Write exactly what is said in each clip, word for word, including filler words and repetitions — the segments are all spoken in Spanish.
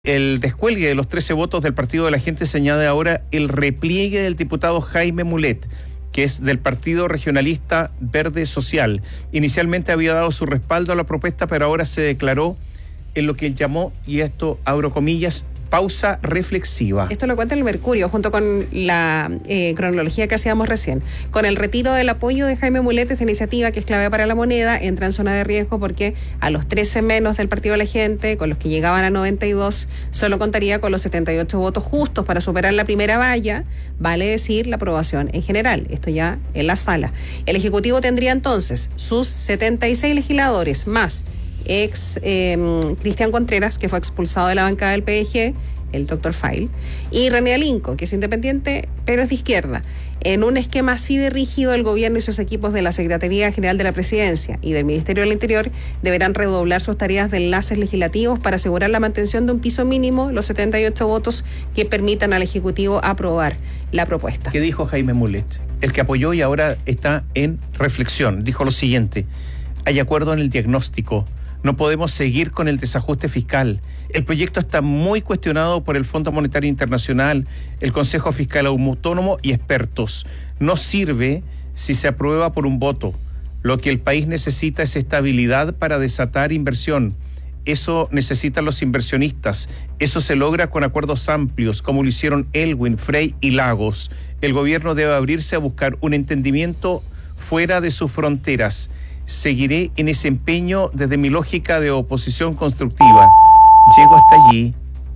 El descuelgue de los trece votos del Partido de la Gente se añade ahora el repliegue del diputado Jaime Mulet, que es del Partido Regionalista Verde Social. Inicialmente había dado su respaldo a la propuesta, pero ahora se declaró en lo que él llamó, y esto abro comillas, pausa reflexiva. Esto lo cuenta el Mercurio, junto con la eh, cronología que hacíamos recién. Con el retiro del apoyo de Jaime Mulet, esta iniciativa, que es clave para la moneda, entra en zona de riesgo porque a los trece menos del Partido de la Gente, con los que llegaban a noventa y dos, solo contaría con los setenta y ocho votos justos para superar la primera valla, vale decir la aprobación en general. Esto ya en la sala. El Ejecutivo tendría entonces sus setenta y seis legisladores más ex eh, Cristian Contreras, que fue expulsado de la bancada del P D G, el doctor File, y René Alinco, que es independiente, pero es de izquierda. En un esquema así de rígido, el gobierno y sus equipos de la Secretaría General de la Presidencia y del Ministerio del Interior deberán redoblar sus tareas de enlaces legislativos para asegurar la mantención de un piso mínimo, los setenta y ocho votos que permitan al Ejecutivo aprobar la propuesta. ¿Qué dijo Jaime Mulet? El que apoyó y ahora está en reflexión. Dijo lo siguiente: hay acuerdo en el diagnóstico. No podemos seguir con el desajuste fiscal. El proyecto está muy cuestionado por el Fondo Monetario Internacional, el Consejo Fiscal Autónomo y expertos. No sirve si se aprueba por un voto. Lo que el país necesita es estabilidad para desatar inversión. Eso necesitan los inversionistas. Eso se logra con acuerdos amplios, como lo hicieron Elwin, Frey y Lagos. El gobierno debe abrirse a buscar un entendimiento fuera de sus fronteras. Seguiré en ese empeño desde mi lógica de oposición constructiva. Llego hasta allí.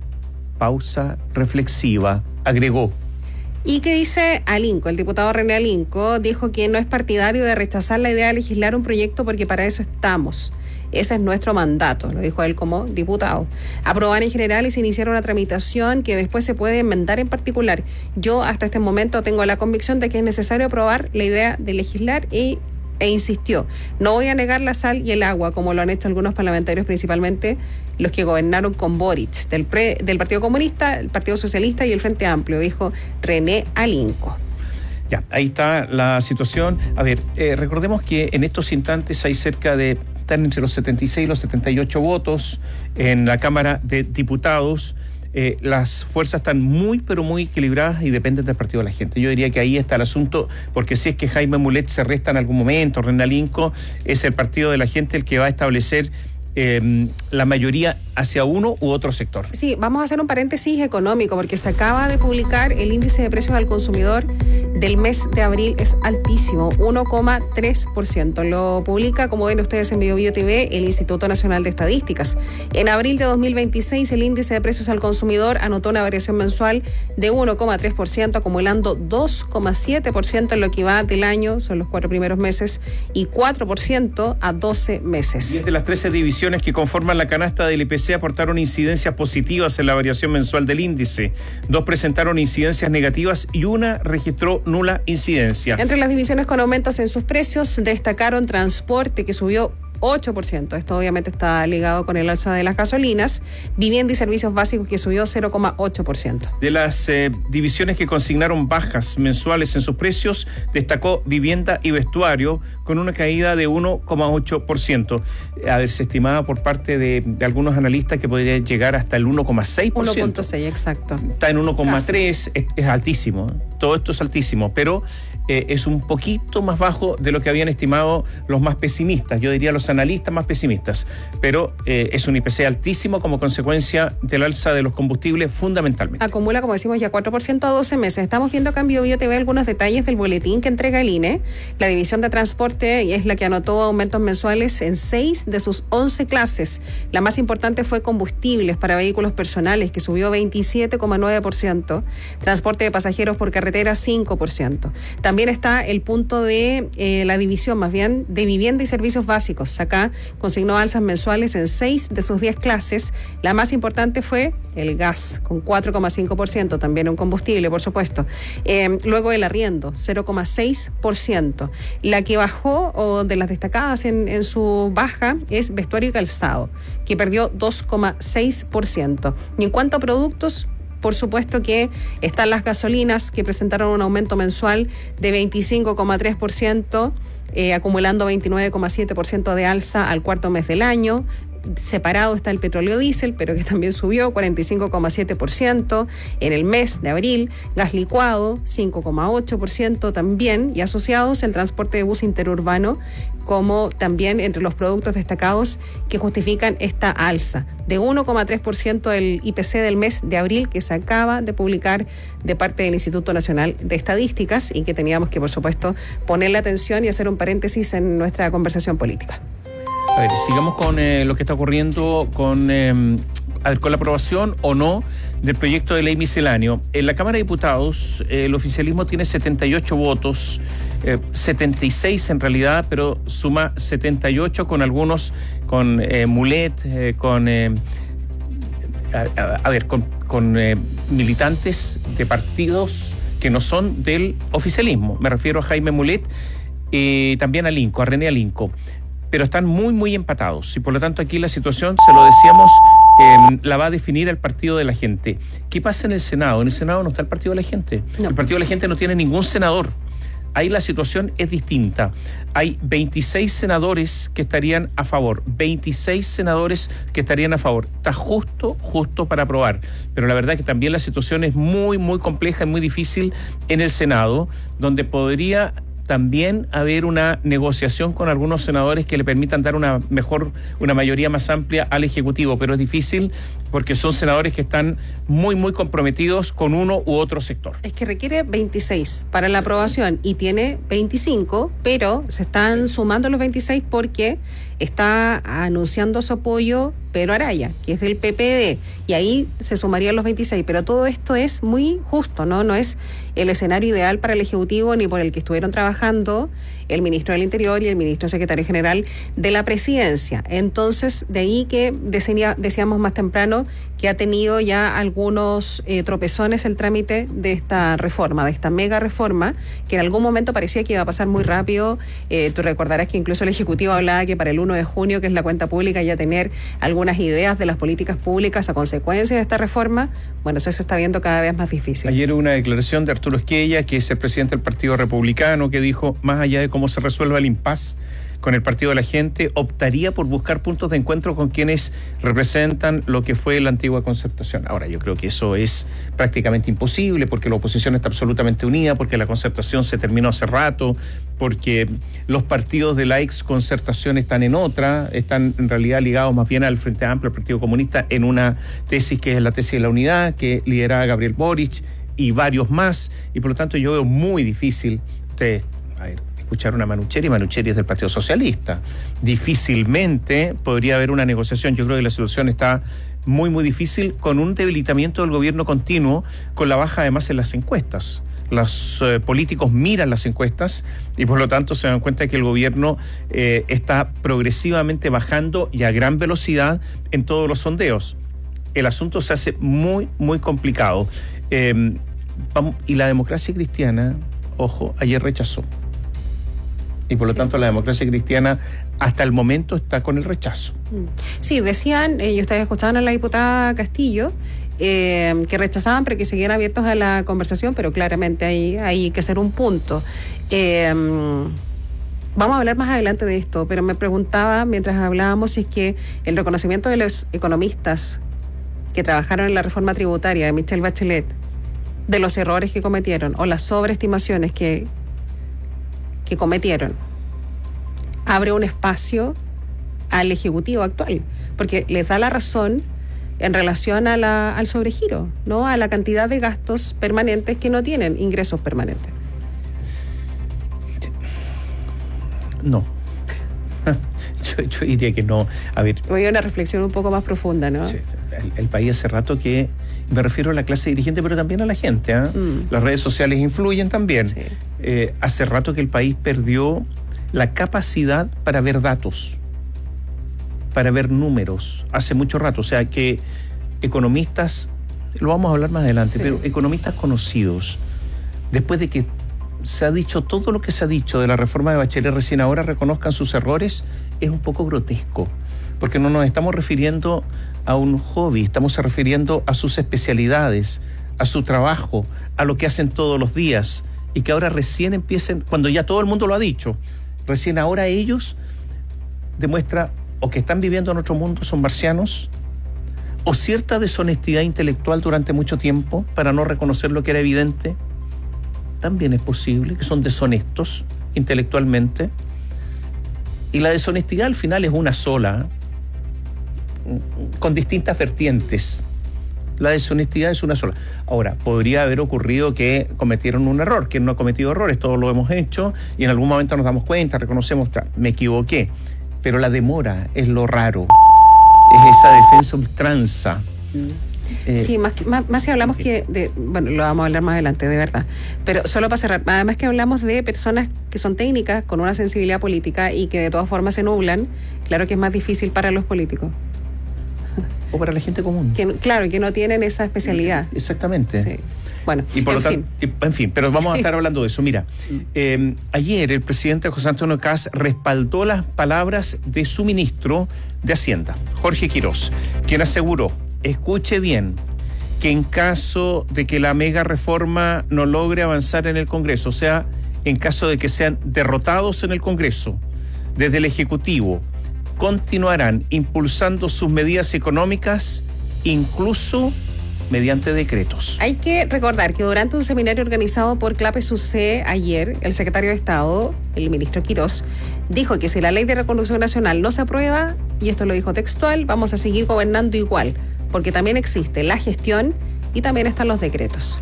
Pausa reflexiva, agregó. ¿Y qué dice Alinco? El diputado René Alinco dijo que no es partidario de rechazar la idea de legislar un proyecto porque para eso estamos. Ese es nuestro mandato, lo dijo él como diputado. Aprobar en general y se iniciar una tramitación que después se puede enmendar en particular. Yo hasta este momento tengo la convicción de que es necesario aprobar la idea de legislar y E insistió, no voy a negar la sal y el agua, como lo han hecho algunos parlamentarios, principalmente los que gobernaron con Boric, del, pre, del Partido Comunista, el Partido Socialista y el Frente Amplio, dijo René Alinco. Ya, ahí está la situación. A ver, eh, recordemos que en estos instantes hay cerca de, están entre los setenta y seis y los setenta y ocho votos en la Cámara de Diputados. Eh, las fuerzas están muy, pero muy equilibradas y dependen del Partido de la Gente. Yo diría que ahí está el asunto, porque si es que Jaime Mulet se resta en algún momento, René Alinco, es el Partido de la Gente el que va a establecer eh, la mayoría hacia uno u otro sector. Sí, vamos a hacer un paréntesis económico, porque se acaba de publicar el índice de precios al consumidor del mes de abril, es altísimo, uno coma tres por ciento. Lo publica, como ven ustedes en Bio Bio T V, el Instituto Nacional de Estadísticas. En abril de dos mil veintiséis, el índice de precios al consumidor anotó una variación mensual de uno coma tres por ciento, acumulando dos coma siete por ciento en lo que va del año, son los cuatro primeros meses, y cuatro por ciento a doce meses. diez de las trece divisiones que conforman la canasta del I P C aportaron incidencias positivas en la variación mensual del índice. Dos presentaron incidencias negativas y una registró nula incidencia. Entre las divisiones con aumentos en sus precios destacaron transporte, que subió ocho por ciento. Esto obviamente está ligado con el alza de las gasolinas. Vivienda y servicios básicos, que subió cero coma ocho por ciento. De las eh, divisiones que consignaron bajas mensuales en sus precios, destacó vivienda y vestuario con una caída de uno coma ocho por ciento. A ver, se estimaba por parte de, de algunos analistas que podría llegar hasta el uno coma seis por ciento. uno punto seis, exacto. Está en uno coma tres, es, es altísimo. Todo esto es altísimo, pero eh, es un poquito más bajo de lo que habían estimado los más pesimistas. Yo diría los analistas más pesimistas, pero eh, es un I P C altísimo como consecuencia del alza de los combustibles fundamentalmente. Acumula, como decimos, ya cuatro por ciento a doce meses. Estamos viendo acá en Bio Bio T V algunos detalles del boletín que entrega el I N E. La división de transporte es la que anotó aumentos mensuales en seis de sus once clases. La más importante fue combustibles para vehículos personales, que subió veintisiete coma nueve por ciento. Transporte de pasajeros por carretera, cinco por ciento. También está el punto de eh, la división, más bien, de vivienda y servicios básicos. Acá consignó alzas mensuales en seis de sus diez clases. La más importante fue el gas, con cuatro coma cinco por ciento, también un combustible, por supuesto. Eh, luego el arriendo, cero coma seis por ciento. La que bajó, o de las destacadas en, en su baja, es vestuario y calzado, que perdió dos coma seis por ciento. Y en cuanto a productos, por supuesto que están las gasolinas, que presentaron un aumento mensual de veinticinco coma tres por ciento, eh, acumulando veintinueve coma siete por ciento de alza al cuarto mes del año. separado está el petróleo diésel, pero que también subió cuarenta y cinco coma siete por ciento en el mes de abril, gas licuado cinco coma ocho por ciento también, y asociados el transporte de bus interurbano, como también entre los productos destacados que justifican esta alza de uno coma tres por ciento del I P C del mes de abril que se acaba de publicar de parte del Instituto Nacional de Estadísticas, y que teníamos que, por supuesto, ponerle atención y hacer un paréntesis en nuestra conversación política. A ver, sigamos con eh, lo que está ocurriendo sí. con, eh, a ver, con la aprobación o no del proyecto de ley misceláneo. En la Cámara de Diputados, eh, el oficialismo tiene setenta y ocho votos, eh, setenta y seis en realidad, pero suma setenta y ocho con algunos, con eh, Mulet, eh, con... Eh, a, a, a ver, con, con eh, militantes de partidos que no son del oficialismo. Me refiero a Jaime Mulet y también a Linco, a René Alinco. Pero están muy, muy empatados, y por lo tanto aquí la situación, se lo decíamos, eh, la va a definir el Partido de la Gente. ¿Qué pasa en el Senado? En el Senado no está el Partido de la Gente. No. El Partido de la Gente no tiene ningún senador. Ahí la situación es distinta. Hay veintiséis senadores que estarían a favor, veintiséis senadores que estarían a favor. Está justo, justo para aprobar. Pero la verdad es que también la situación es muy, muy compleja y muy difícil en el Senado, donde podría también haber una negociación con algunos senadores que le permitan dar una mejor, una mayoría más amplia al Ejecutivo, pero es difícil porque son senadores que están muy, muy comprometidos con uno u otro sector. Es que requiere veintiséis para la aprobación y tiene veinticinco, pero se están sumando los veintiséis porque está anunciando su apoyo Pedro Araya, que es del P P D, y ahí se sumarían los veintiséis, pero todo esto es muy justo, ¿no? No es el escenario ideal para el Ejecutivo ni por el que estuvieron trabajando el ministro del Interior y el ministro secretario general de la Presidencia. Entonces, de ahí que decía, decíamos más temprano que ha tenido ya algunos eh, tropezones el trámite de esta reforma, de esta mega reforma, que en algún momento parecía que iba a pasar muy rápido. Eh, tú recordarás que incluso el Ejecutivo hablaba que para el uno de junio, que es la cuenta pública, ya tener algunas ideas de las políticas públicas a consecuencia de esta reforma. Bueno, eso se está viendo cada vez más difícil. Ayer hubo una declaración de Arturo Esquella, que es el presidente del Partido Republicano, que dijo, más allá de cómo se resuelva el impasse con el Partido de la Gente, optaría por buscar puntos de encuentro con quienes representan lo que fue la antigua concertación. Ahora, yo creo que eso es prácticamente imposible, porque la oposición está absolutamente unida, porque la concertación se terminó hace rato, porque los partidos de la ex concertación están en otra, están en realidad ligados más bien al Frente Amplio, al Partido Comunista, en una tesis que es la tesis de la unidad, que lideraba Gabriel Boric y varios más, y por lo tanto yo veo muy difícil, ustedes, a ver, escuchar una Manucheri, Manucheri es del Partido Socialista. Difícilmente podría haber una negociación. Yo creo que la situación está muy, muy difícil, con un debilitamiento del gobierno continuo, con la baja además en las encuestas. Los eh, políticos miran las encuestas y por lo tanto se dan cuenta de que el gobierno eh, está progresivamente bajando y a gran velocidad en todos los sondeos. El asunto se hace muy, muy complicado. Eh, vamos, y la democracia cristiana, ojo, ayer rechazó. Y por lo sí. tanto la democracia cristiana hasta el momento está con el rechazo. Sí, decían, eh, y ustedes escuchaban a la diputada Castillo, eh, que rechazaban pero que seguían abiertos a la conversación, pero claramente hay, hay que hacer un punto. Eh, vamos a hablar más adelante de esto, pero me preguntaba mientras hablábamos si es que el reconocimiento de los economistas que trabajaron en la reforma tributaria de Michelle Bachelet, de los errores que cometieron o las sobreestimaciones que que cometieron, abre un espacio al Ejecutivo actual, porque les da la razón en relación a la, al sobregiro, ¿no? A la cantidad de gastos permanentes que no tienen ingresos permanentes. No. Yo, yo diría que no. A ver. Voy a una reflexión un poco más profunda, ¿no? Sí, sí. El, el país hace rato que, me refiero a la clase dirigente, pero también a la gente, ¿eh? Mm. Las redes sociales influyen también. Sí. Eh, hace rato que el país perdió la capacidad para ver datos, para ver números. Hace mucho rato. O sea, que economistas, lo vamos a hablar más adelante, sí. pero economistas conocidos, después de que se ha dicho todo lo que se ha dicho de la reforma de Bachelet, recién ahora reconozcan sus errores, es un poco grotesco, porque no nos estamos refiriendo a un hobby, estamos refiriendo a sus especialidades, a su trabajo, a lo que hacen todos los días, y que ahora recién empiecen, cuando ya todo el mundo lo ha dicho, recién ahora ellos demuestra o que están viviendo en otro mundo son marcianos, o cierta deshonestidad intelectual durante mucho tiempo para no reconocer lo que era evidente. También es posible que son deshonestos intelectualmente. Y la deshonestidad al final es una sola, con distintas vertientes. La deshonestidad es una sola. Ahora, podría haber ocurrido que cometieron un error, que no ha cometido errores, todos lo hemos hecho, y en algún momento nos damos cuenta, reconocemos, me equivoqué. Pero la demora es lo raro, es esa defensa ultranza. Eh, sí, más, más, más si hablamos que de, bueno, lo vamos a hablar más adelante, de verdad, pero solo para cerrar, además que hablamos de personas que son técnicas, con una sensibilidad política y que de todas formas se nublan, claro que es más difícil para los políticos. O para la gente común. Que, claro, que no tienen esa especialidad. Exactamente. Sí. Bueno, y por en, lo tanto, fin. Y, en fin, pero vamos a estar hablando de eso. Mira, eh, ayer el presidente José Antonio Kast respaldó las palabras de su ministro de Hacienda, Jorge Quirós, quien aseguró, escuche bien, que en caso de que la mega reforma no logre avanzar en el Congreso, o sea, en caso de que sean derrotados en el Congreso, desde el Ejecutivo, continuarán impulsando sus medidas económicas, incluso mediante decretos. Hay que recordar que durante un seminario organizado por CLAPES-U C ayer, el secretario de Estado, el ministro Quirós, dijo que si la ley de reconstrucción nacional no se aprueba, y esto lo dijo textual, vamos a seguir gobernando igual, porque también existe la gestión y también están los decretos.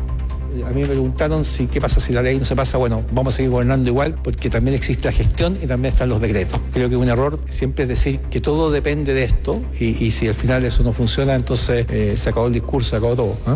A mí me preguntaron si qué pasa si la ley no se pasa. Bueno, vamos a seguir gobernando igual porque también existe la gestión y también están los decretos. Creo que un error siempre es decir que todo depende de esto y, y si al final eso no funciona, entonces eh, se acabó el discurso, se acabó todo. ¿eh?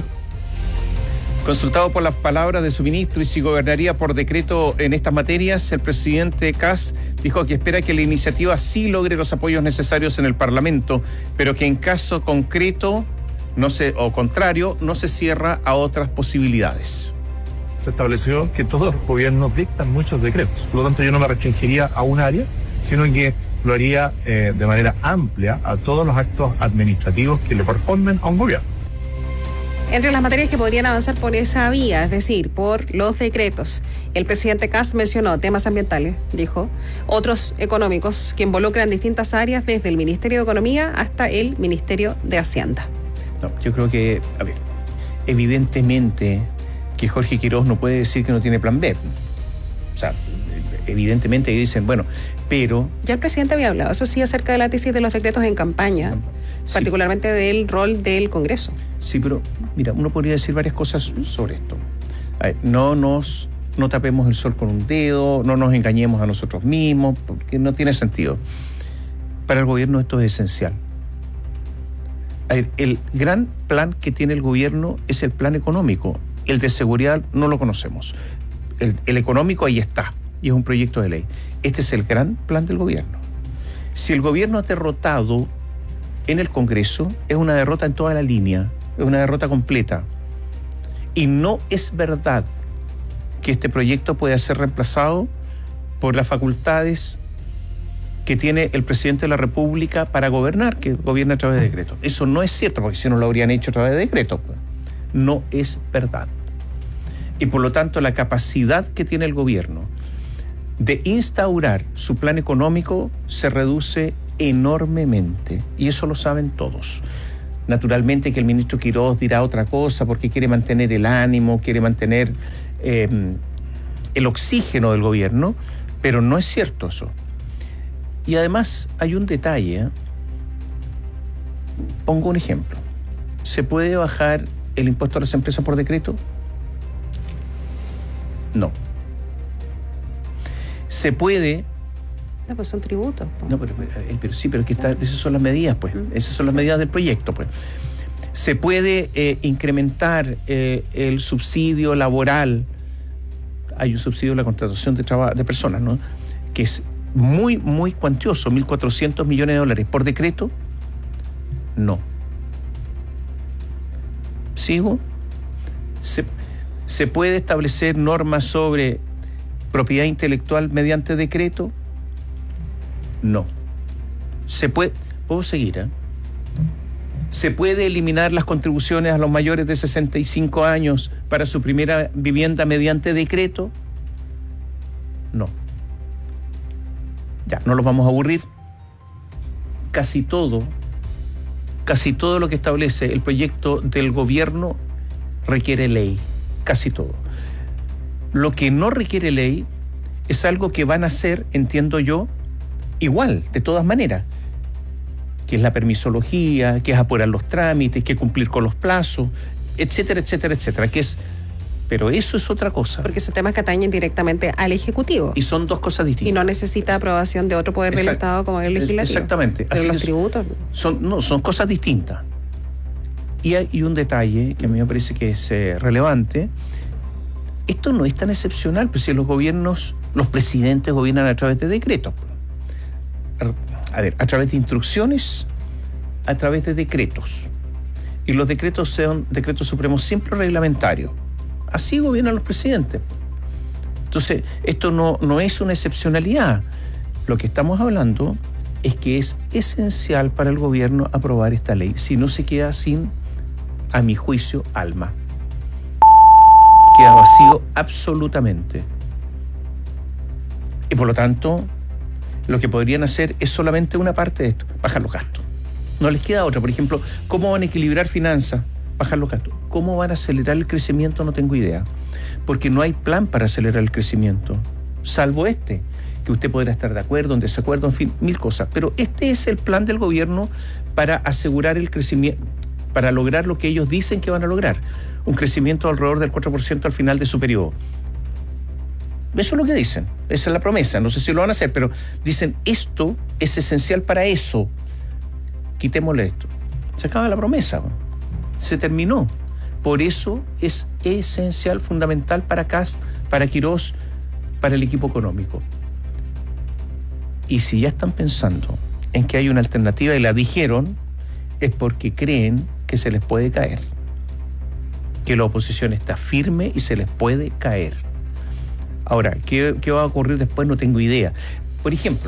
Consultado por las palabras de su ministro y si gobernaría por decreto en estas materias, el presidente Kast dijo que espera que la iniciativa sí logre los apoyos necesarios en el Parlamento, pero que en caso concreto no se, o contrario, no se cierra a otras posibilidades. Se estableció que todos los gobiernos dictan muchos decretos, por lo tanto yo no me restringiría a un área, sino que lo haría eh, de manera amplia a todos los actos administrativos que le corresponden a un gobierno. Entre las materias que podrían avanzar por esa vía, es decir, por los decretos, el presidente Kast mencionó temas ambientales, dijo, otros económicos que involucran distintas áreas desde el Ministerio de Economía hasta el Ministerio de Hacienda. No, yo creo que, a ver, evidentemente que Jorge Quirós no puede decir que no tiene plan B. O sea, evidentemente dicen, bueno, pero... Ya el presidente había hablado, eso sí, acerca de la tesis de los decretos en campaña, sí, particularmente del rol del Congreso. Sí, pero mira, uno podría decir varias cosas sobre esto. A ver, no nos no tapemos el sol con un dedo, no nos engañemos a nosotros mismos, porque no tiene sentido. Para el gobierno esto es esencial. El gran plan que tiene el gobierno es el plan económico. El de seguridad no lo conocemos. El, el económico ahí está, y es un proyecto de ley. Este es el gran plan del gobierno. Si el gobierno ha derrotado en el Congreso, es una derrota en toda la línea, es una derrota completa. Y no es verdad que este proyecto pueda ser reemplazado por las facultades que tiene el presidente de la República para gobernar, que gobierna a través de decretos. Eso no es cierto, porque si no lo habrían hecho a través de decretos. No es verdad. Y por lo tanto, la capacidad que tiene el gobierno de instaurar su plan económico se reduce enormemente. Y eso lo saben todos. Naturalmente que el ministro Quirós dirá otra cosa porque quiere mantener el ánimo, quiere mantener eh, el oxígeno del gobierno, pero no es cierto eso. Y además hay un detalle, ¿eh? Pongo un ejemplo. ¿Se puede bajar el impuesto a las empresas por decreto? No. ¿Se puede? No, pues son tributos. Pues. No, pero, pero, pero sí, pero es que está, esas son las medidas, pues. Mm. Esas son las medidas del proyecto, pues. ¿Se puede eh, incrementar eh, el subsidio laboral? Hay un subsidio a la contratación de, traba- de personas, ¿no? Que es muy, muy cuantioso, mil cuatrocientos millones de dólares. ¿Por decreto? No. ¿Sigo? ¿Se, ¿Se puede establecer normas sobre propiedad intelectual mediante decreto? No. ¿Se puede? ¿Puedo seguir? ¿eh? ¿Se puede eliminar las contribuciones a los mayores de sesenta y cinco años para su primera vivienda mediante decreto? No. Ya, no los vamos a aburrir. casi todo, casi todo lo que establece el proyecto del gobierno requiere ley, casi todo. Lo que no requiere ley es algo que van a hacer, entiendo yo, igual, de todas maneras, que es la permisología, que es apurar los trámites, que cumplir con los plazos, etcétera, etcétera, etcétera, que es... Pero eso es otra cosa. Porque son temas que atañen directamente al Ejecutivo. Y son dos cosas distintas. Y no necesita aprobación de otro poder Exact- del Estado como el legislativo. Exactamente. Pero Así los es, tributos... Son, no, son cosas distintas. Y hay y un detalle que a mí me parece que es eh, relevante. Esto no es tan excepcional, pues si los gobiernos, los presidentes gobiernan a través de decretos. A ver, a través de instrucciones, a través de decretos. Y los decretos son decretos supremos siempre reglamentarios. Así gobiernan los presidentes. Entonces, esto no, no es una excepcionalidad. Lo que estamos hablando es que es esencial para el gobierno aprobar esta ley. Si no, se queda sin, a mi juicio, alma. Queda vacío absolutamente. Y por lo tanto, lo que podrían hacer es solamente una parte de esto, bajar los gastos. No les queda otra. Por ejemplo, ¿cómo van a equilibrar finanzas? Bajar los gastos. ¿Cómo van a acelerar el crecimiento? No tengo idea. Porque no hay plan para acelerar el crecimiento, salvo este, que usted podrá estar de acuerdo, en desacuerdo, en fin, mil cosas. Pero este es el plan del gobierno para asegurar el crecimiento, para lograr lo que ellos dicen que van a lograr. Un crecimiento alrededor del cuatro por ciento al final de su periodo. Eso es lo que dicen. Esa es la promesa. No sé si lo van a hacer, pero dicen esto es esencial para eso. Quitémosle esto. Se acaba la promesa. Se terminó. Por eso es esencial, fundamental para Kast, para Quirós, para el equipo económico. Y si ya están pensando en que hay una alternativa y la dijeron, es porque creen que se les puede caer. Que la oposición está firme y se les puede caer. Ahora, ¿qué, qué va a ocurrir después? No tengo idea. Por ejemplo,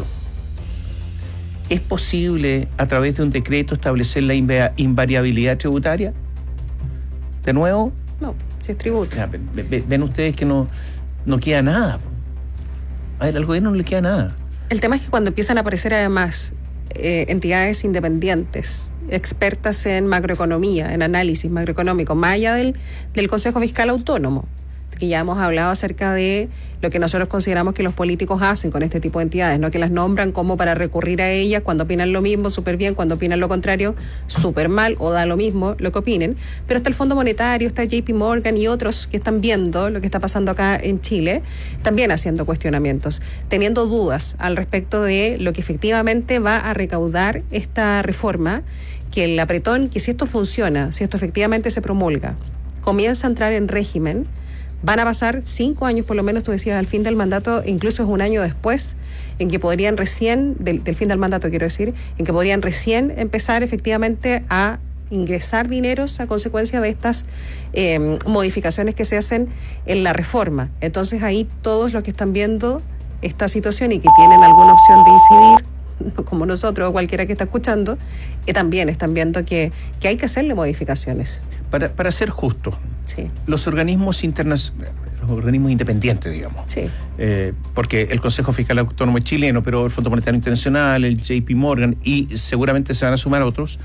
¿es posible a través de un decreto establecer la invariabilidad tributaria? ¿De nuevo? No, si es tributo. Ya, ven, ven ustedes que no, no queda nada. A ver, al gobierno no le queda nada. El tema es que cuando empiezan a aparecer además eh, entidades independientes, expertas en macroeconomía, en análisis macroeconómico, más allá del, del Consejo Fiscal Autónomo, que ya hemos hablado acerca de lo que nosotros consideramos que los políticos hacen con este tipo de entidades, ¿no? Que las nombran como para recurrir a ellas cuando opinan lo mismo, súper bien, cuando opinan lo contrario, súper mal, o da lo mismo lo que opinen. Pero está el Fondo Monetario, está J P Morgan y otros que están viendo lo que está pasando acá en Chile, también haciendo cuestionamientos, teniendo dudas al respecto de lo que efectivamente va a recaudar esta reforma, que el apretón, que si esto funciona, si esto efectivamente se promulga, comienza a entrar en régimen. Van a pasar cinco años, por lo menos tú decías, al fin del mandato, incluso es un año después, en que podrían recién, del, del fin del mandato quiero decir, en que podrían recién empezar efectivamente a ingresar dineros a consecuencia de estas eh, modificaciones que se hacen en la reforma. Entonces ahí todos los que están viendo esta situación y que tienen alguna opción de incidir, como nosotros o cualquiera que está escuchando, que también están viendo que, que hay que hacerle modificaciones. Para, para ser justo, sí. los organismos internacionales, los organismos independientes, digamos, sí. eh, porque el Consejo Fiscal Autónomo es chileno, pero el Fondo Monetario Internacional, el J P Morgan y seguramente se van a sumar otros,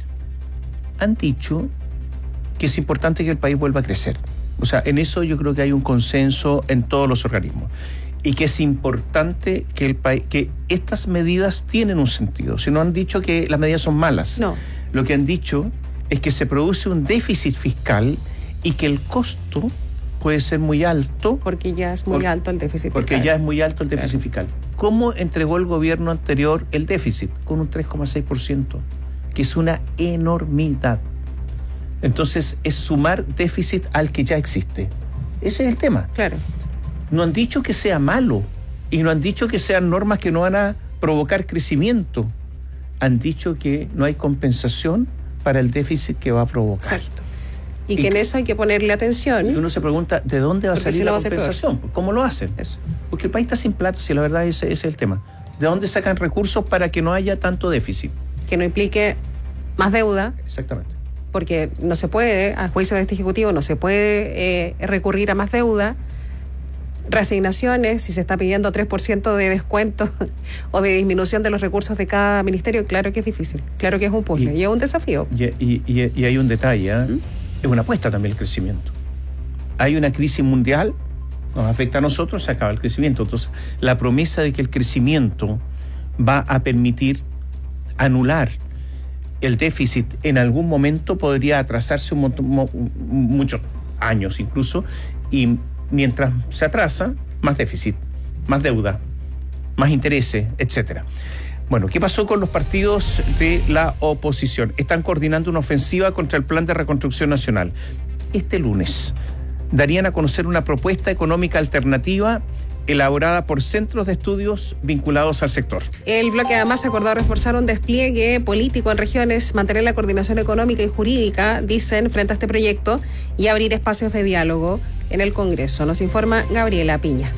han dicho que es importante que el país vuelva a crecer. O sea, en eso yo creo que hay un consenso en todos los organismos. Y que es importante que el país, que estas medidas tienen un sentido. Si no han dicho que las medidas son malas. No. Lo que han dicho es que se produce un déficit fiscal y que el costo puede ser muy alto. Porque ya es muy por, alto el déficit porque fiscal. Porque ya es muy alto el déficit claro. fiscal. ¿Cómo entregó el gobierno anterior el déficit? Con un tres coma seis por ciento, que es una enormidad. Entonces, es sumar déficit al que ya existe. Ese es el tema. Claro. No han dicho que sea malo y no han dicho que sean normas que no van a provocar crecimiento. Han dicho que no hay compensación para el déficit que va a provocar. Exacto. Y, y que en eso hay que ponerle atención. Y uno se pregunta, ¿de dónde va a salir si la no compensación? ¿Cómo lo hacen? Eso. Porque el país está sin plata, si la verdad ese, ese es el tema. ¿De dónde sacan recursos para que no haya tanto déficit? Que no implique más deuda. Exactamente. Porque no se puede, a juicio de este Ejecutivo, no se puede eh, recurrir a más deuda reasignaciones, si se está pidiendo tres por ciento de descuento o de disminución de los recursos de cada ministerio, claro que es difícil, claro que es un puzzle y, y es un desafío. Y, y, y, y hay un detalle, ¿eh? ¿Mm? Es una apuesta también el crecimiento. Hay una crisis mundial, nos afecta a nosotros, se acaba el crecimiento. Entonces, la promesa de que el crecimiento va a permitir anular el déficit en algún momento podría atrasarse un montón, muchos años incluso, y mientras se atrasa, más déficit, más deuda, más intereses, etcétera. Bueno, ¿qué pasó con los partidos de la oposición? Están coordinando una ofensiva contra el Plan de Reconstrucción Nacional. Este lunes darían a conocer una propuesta económica alternativa elaborada por centros de estudios vinculados al sector. El bloque además acordó reforzar un despliegue político en regiones, mantener la coordinación económica y jurídica, dicen, frente a este proyecto, y abrir espacios de diálogo en el Congreso. Nos informa Gabriela Piña.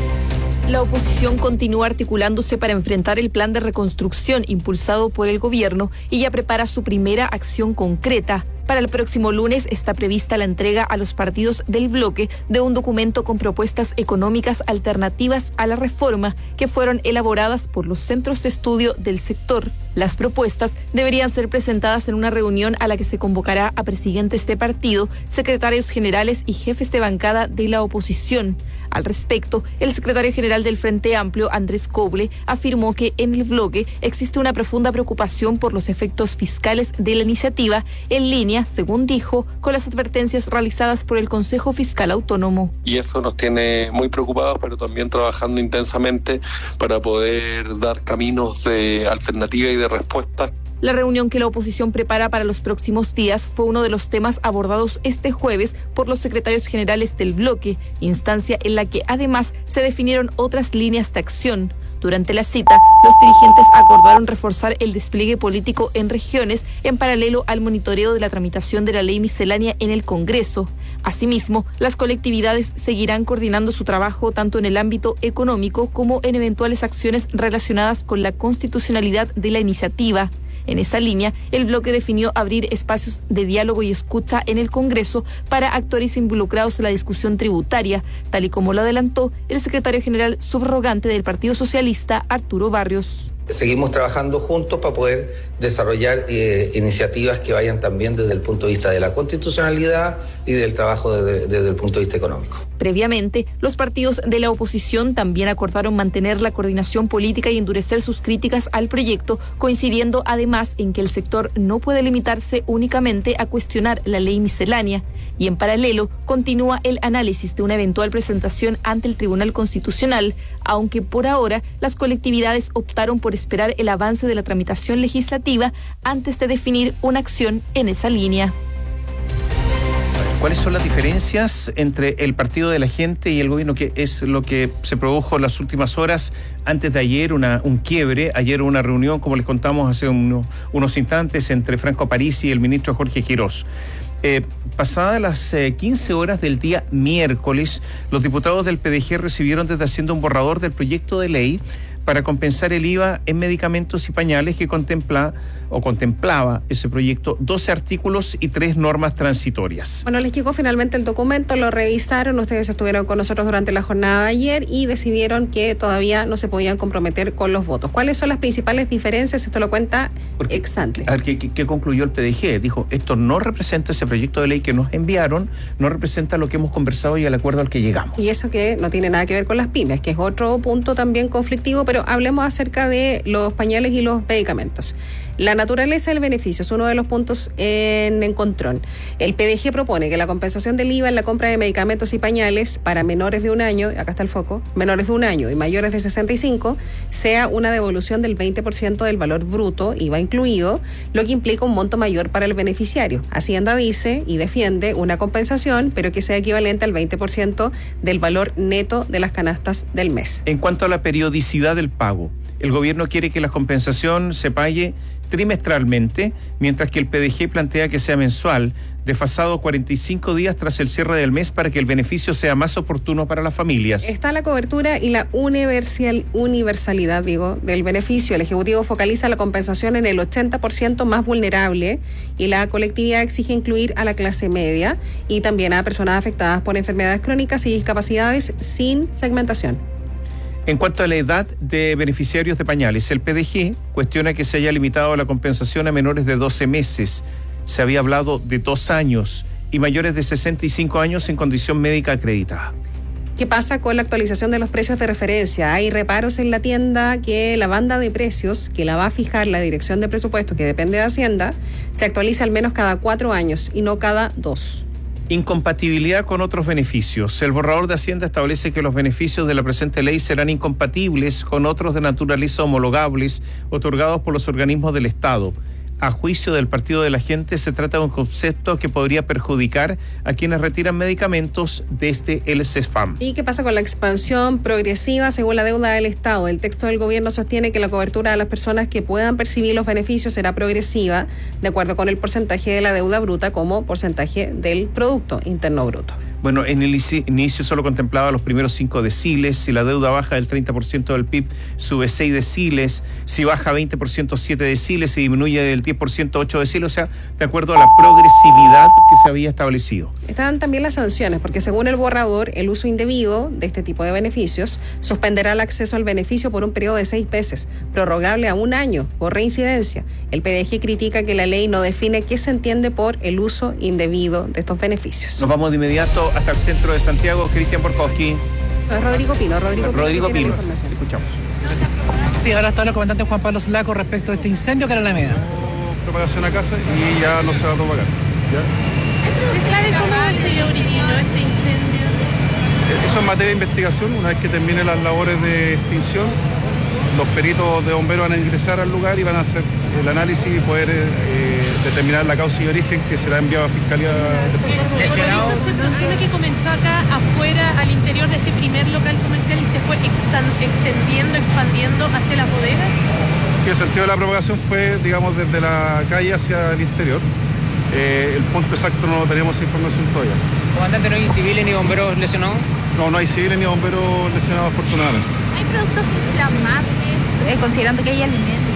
La oposición continúa articulándose para enfrentar el plan de reconstrucción impulsado por el gobierno y ya prepara su primera acción concreta. Para el próximo lunes está prevista la entrega a los partidos del bloque de un documento con propuestas económicas alternativas a la reforma que fueron elaboradas por los centros de estudio del sector. Las propuestas deberían ser presentadas en una reunión a la que se convocará a presidentes de partido, secretarios generales y jefes de bancada de la oposición. Al respecto, el secretario general del Frente Amplio, Andrés Coble, afirmó que en el bloque existe una profunda preocupación por los efectos fiscales de la iniciativa, en línea, según dijo, con las advertencias realizadas por el Consejo Fiscal Autónomo. Y eso nos tiene muy preocupados, pero también trabajando intensamente para poder dar caminos de alternativa y de respuesta. La reunión que la oposición prepara para los próximos días fue uno de los temas abordados este jueves por los secretarios generales del bloque, instancia en la que además se definieron otras líneas de acción. Durante la cita, los dirigentes acordaron reforzar el despliegue político en regiones en paralelo al monitoreo de la tramitación de la ley miscelánea en el Congreso. Asimismo, las colectividades seguirán coordinando su trabajo tanto en el ámbito económico como en eventuales acciones relacionadas con la constitucionalidad de la iniciativa. En esa línea, el bloque definió abrir espacios de diálogo y escucha en el Congreso para actores involucrados en la discusión tributaria, tal y como lo adelantó el secretario general subrogante del Partido Socialista, Arturo Barrios. Seguimos trabajando juntos para poder desarrollar eh, iniciativas que vayan también desde el punto de vista de la constitucionalidad y del trabajo desde, desde el punto de vista económico. Previamente, los partidos de la oposición también acordaron mantener la coordinación política y endurecer sus críticas al proyecto, coincidiendo además en que el sector no puede limitarse únicamente a cuestionar la ley miscelánea. Y en paralelo, continúa el análisis de una eventual presentación ante el Tribunal Constitucional, aunque por ahora las colectividades optaron por esperar el avance de la tramitación legislativa antes de definir una acción en esa línea. ¿Cuáles son las diferencias entre el Partido de la Gente y el gobierno? Que es lo que se produjo en las últimas horas. Antes de ayer, una, un quiebre. Ayer una reunión, como les contamos hace unos, unos instantes, entre Franco Parisi y el ministro Jorge Quirós. Eh, pasadas las eh, quince horas del día miércoles, los diputados del P D G recibieron desde Hacienda un borrador del proyecto de ley para compensar el I V A en medicamentos y pañales que contempla o contemplaba ese proyecto doce artículos y tres normas transitorias. Bueno, les llegó finalmente el documento, lo revisaron, ustedes estuvieron con nosotros durante la jornada de ayer y decidieron que todavía no se podían comprometer con los votos. ¿Cuáles son las principales diferencias? Esto lo cuenta ex ante. A ver, ¿qué, qué, qué concluyó el P D G? Dijo, esto no representa ese proyecto de ley que nos enviaron, no representa lo que hemos conversado y el acuerdo al que llegamos. Y eso que no tiene nada que ver con las pymes, que es otro punto también conflictivo, pero hablemos acerca de los pañales y los medicamentos. La naturaleza del beneficio es uno de los puntos en encontrón. El P D G propone que la compensación del I V A en la compra de medicamentos y pañales para menores de un año, acá está el foco, menores de un año y mayores de sesenta y cinco, sea una devolución del veinte por ciento del valor bruto, I V A incluido, lo que implica un monto mayor para el beneficiario. Hacienda dice y defiende una compensación, pero que sea equivalente al veinte por ciento del valor neto de las canastas del mes. En cuanto a la periodicidad del pago, el gobierno quiere que la compensación se pague trimestralmente, mientras que el P D G plantea que sea mensual, desfasado cuarenta y cinco días tras el cierre del mes para que el beneficio sea más oportuno para las familias. Está la cobertura y la universal, universalidad, digo, del beneficio. El Ejecutivo focaliza la compensación en el ochenta por ciento más vulnerable y la colectividad exige incluir a la clase media y también a personas afectadas por enfermedades crónicas y discapacidades sin segmentación. En cuanto a la edad de beneficiarios de pañales, el P D G cuestiona que se haya limitado la compensación a menores de doce meses. Se había hablado de dos años y mayores de sesenta y cinco años en condición médica acreditada. ¿Qué pasa con la actualización de los precios de referencia? Hay reparos en la tienda que la banda de precios que la va a fijar la Dirección de Presupuestos, que depende de Hacienda, se actualiza al menos cada cuatro años y no cada dos. Incompatibilidad con otros beneficios. El borrador de Hacienda establece que los beneficios de la presente ley serán incompatibles con otros de naturaleza homologables otorgados por los organismos del Estado. A juicio del Partido de la Gente, se trata de un concepto que podría perjudicar a quienes retiran medicamentos desde el CESFAM. ¿Y qué pasa con la expansión progresiva según la deuda del Estado? El texto del gobierno sostiene que la cobertura de las personas que puedan percibir los beneficios será progresiva de acuerdo con el porcentaje de la deuda bruta como porcentaje del Producto Interno Bruto. Bueno, en el inicio solo contemplaba los primeros cinco deciles. Si la deuda baja del treinta por ciento del P I B, sube seis deciles. Si baja veinte por ciento, siete deciles. Si disminuye del diez por ciento, ocho deciles. O sea, de acuerdo a la progresividad que se había establecido. Están también las sanciones, porque según el borrador, el uso indebido de este tipo de beneficios suspenderá el acceso al beneficio por un periodo de seis meses, prorrogable a un año por reincidencia. El P D G critica que la ley no define qué se entiende por el uso indebido de estos beneficios. Nos vamos de inmediato hasta el centro de Santiago. Cristian Borkowski. No, es Rodrigo Pino. Rodrigo, Rodrigo Pino. Pino. Escuchamos. Sí, ahora está el comandante Juan Pablo Slaco respecto a este incendio que era la Alameda. Propagación a casa y ya no se va a propagar. ¿Ya? ¿Se sabe cómo se originó este incendio? Eso es materia de investigación. Una vez que terminen las labores de extinción, los peritos de bomberos van a ingresar al lugar y van a hacer el análisis y poder eh, determinar la causa y origen que será enviado a Fiscalía. ¿Lesionado? ¿Se menciona que comenzó acá afuera, al interior de este primer local comercial y se fue extendiendo, expandiendo hacia las bodegas? Sí, el sentido de la propagación fue, digamos, desde la calle hacia el interior. Eh, el punto exacto no tenemos esa información todavía. ¿Comandante, no hay civiles ni bomberos lesionados? No, no hay civiles ni bomberos lesionados, afortunadamente. ¿Hay productos inflamables, eh, considerando que hay alimentos?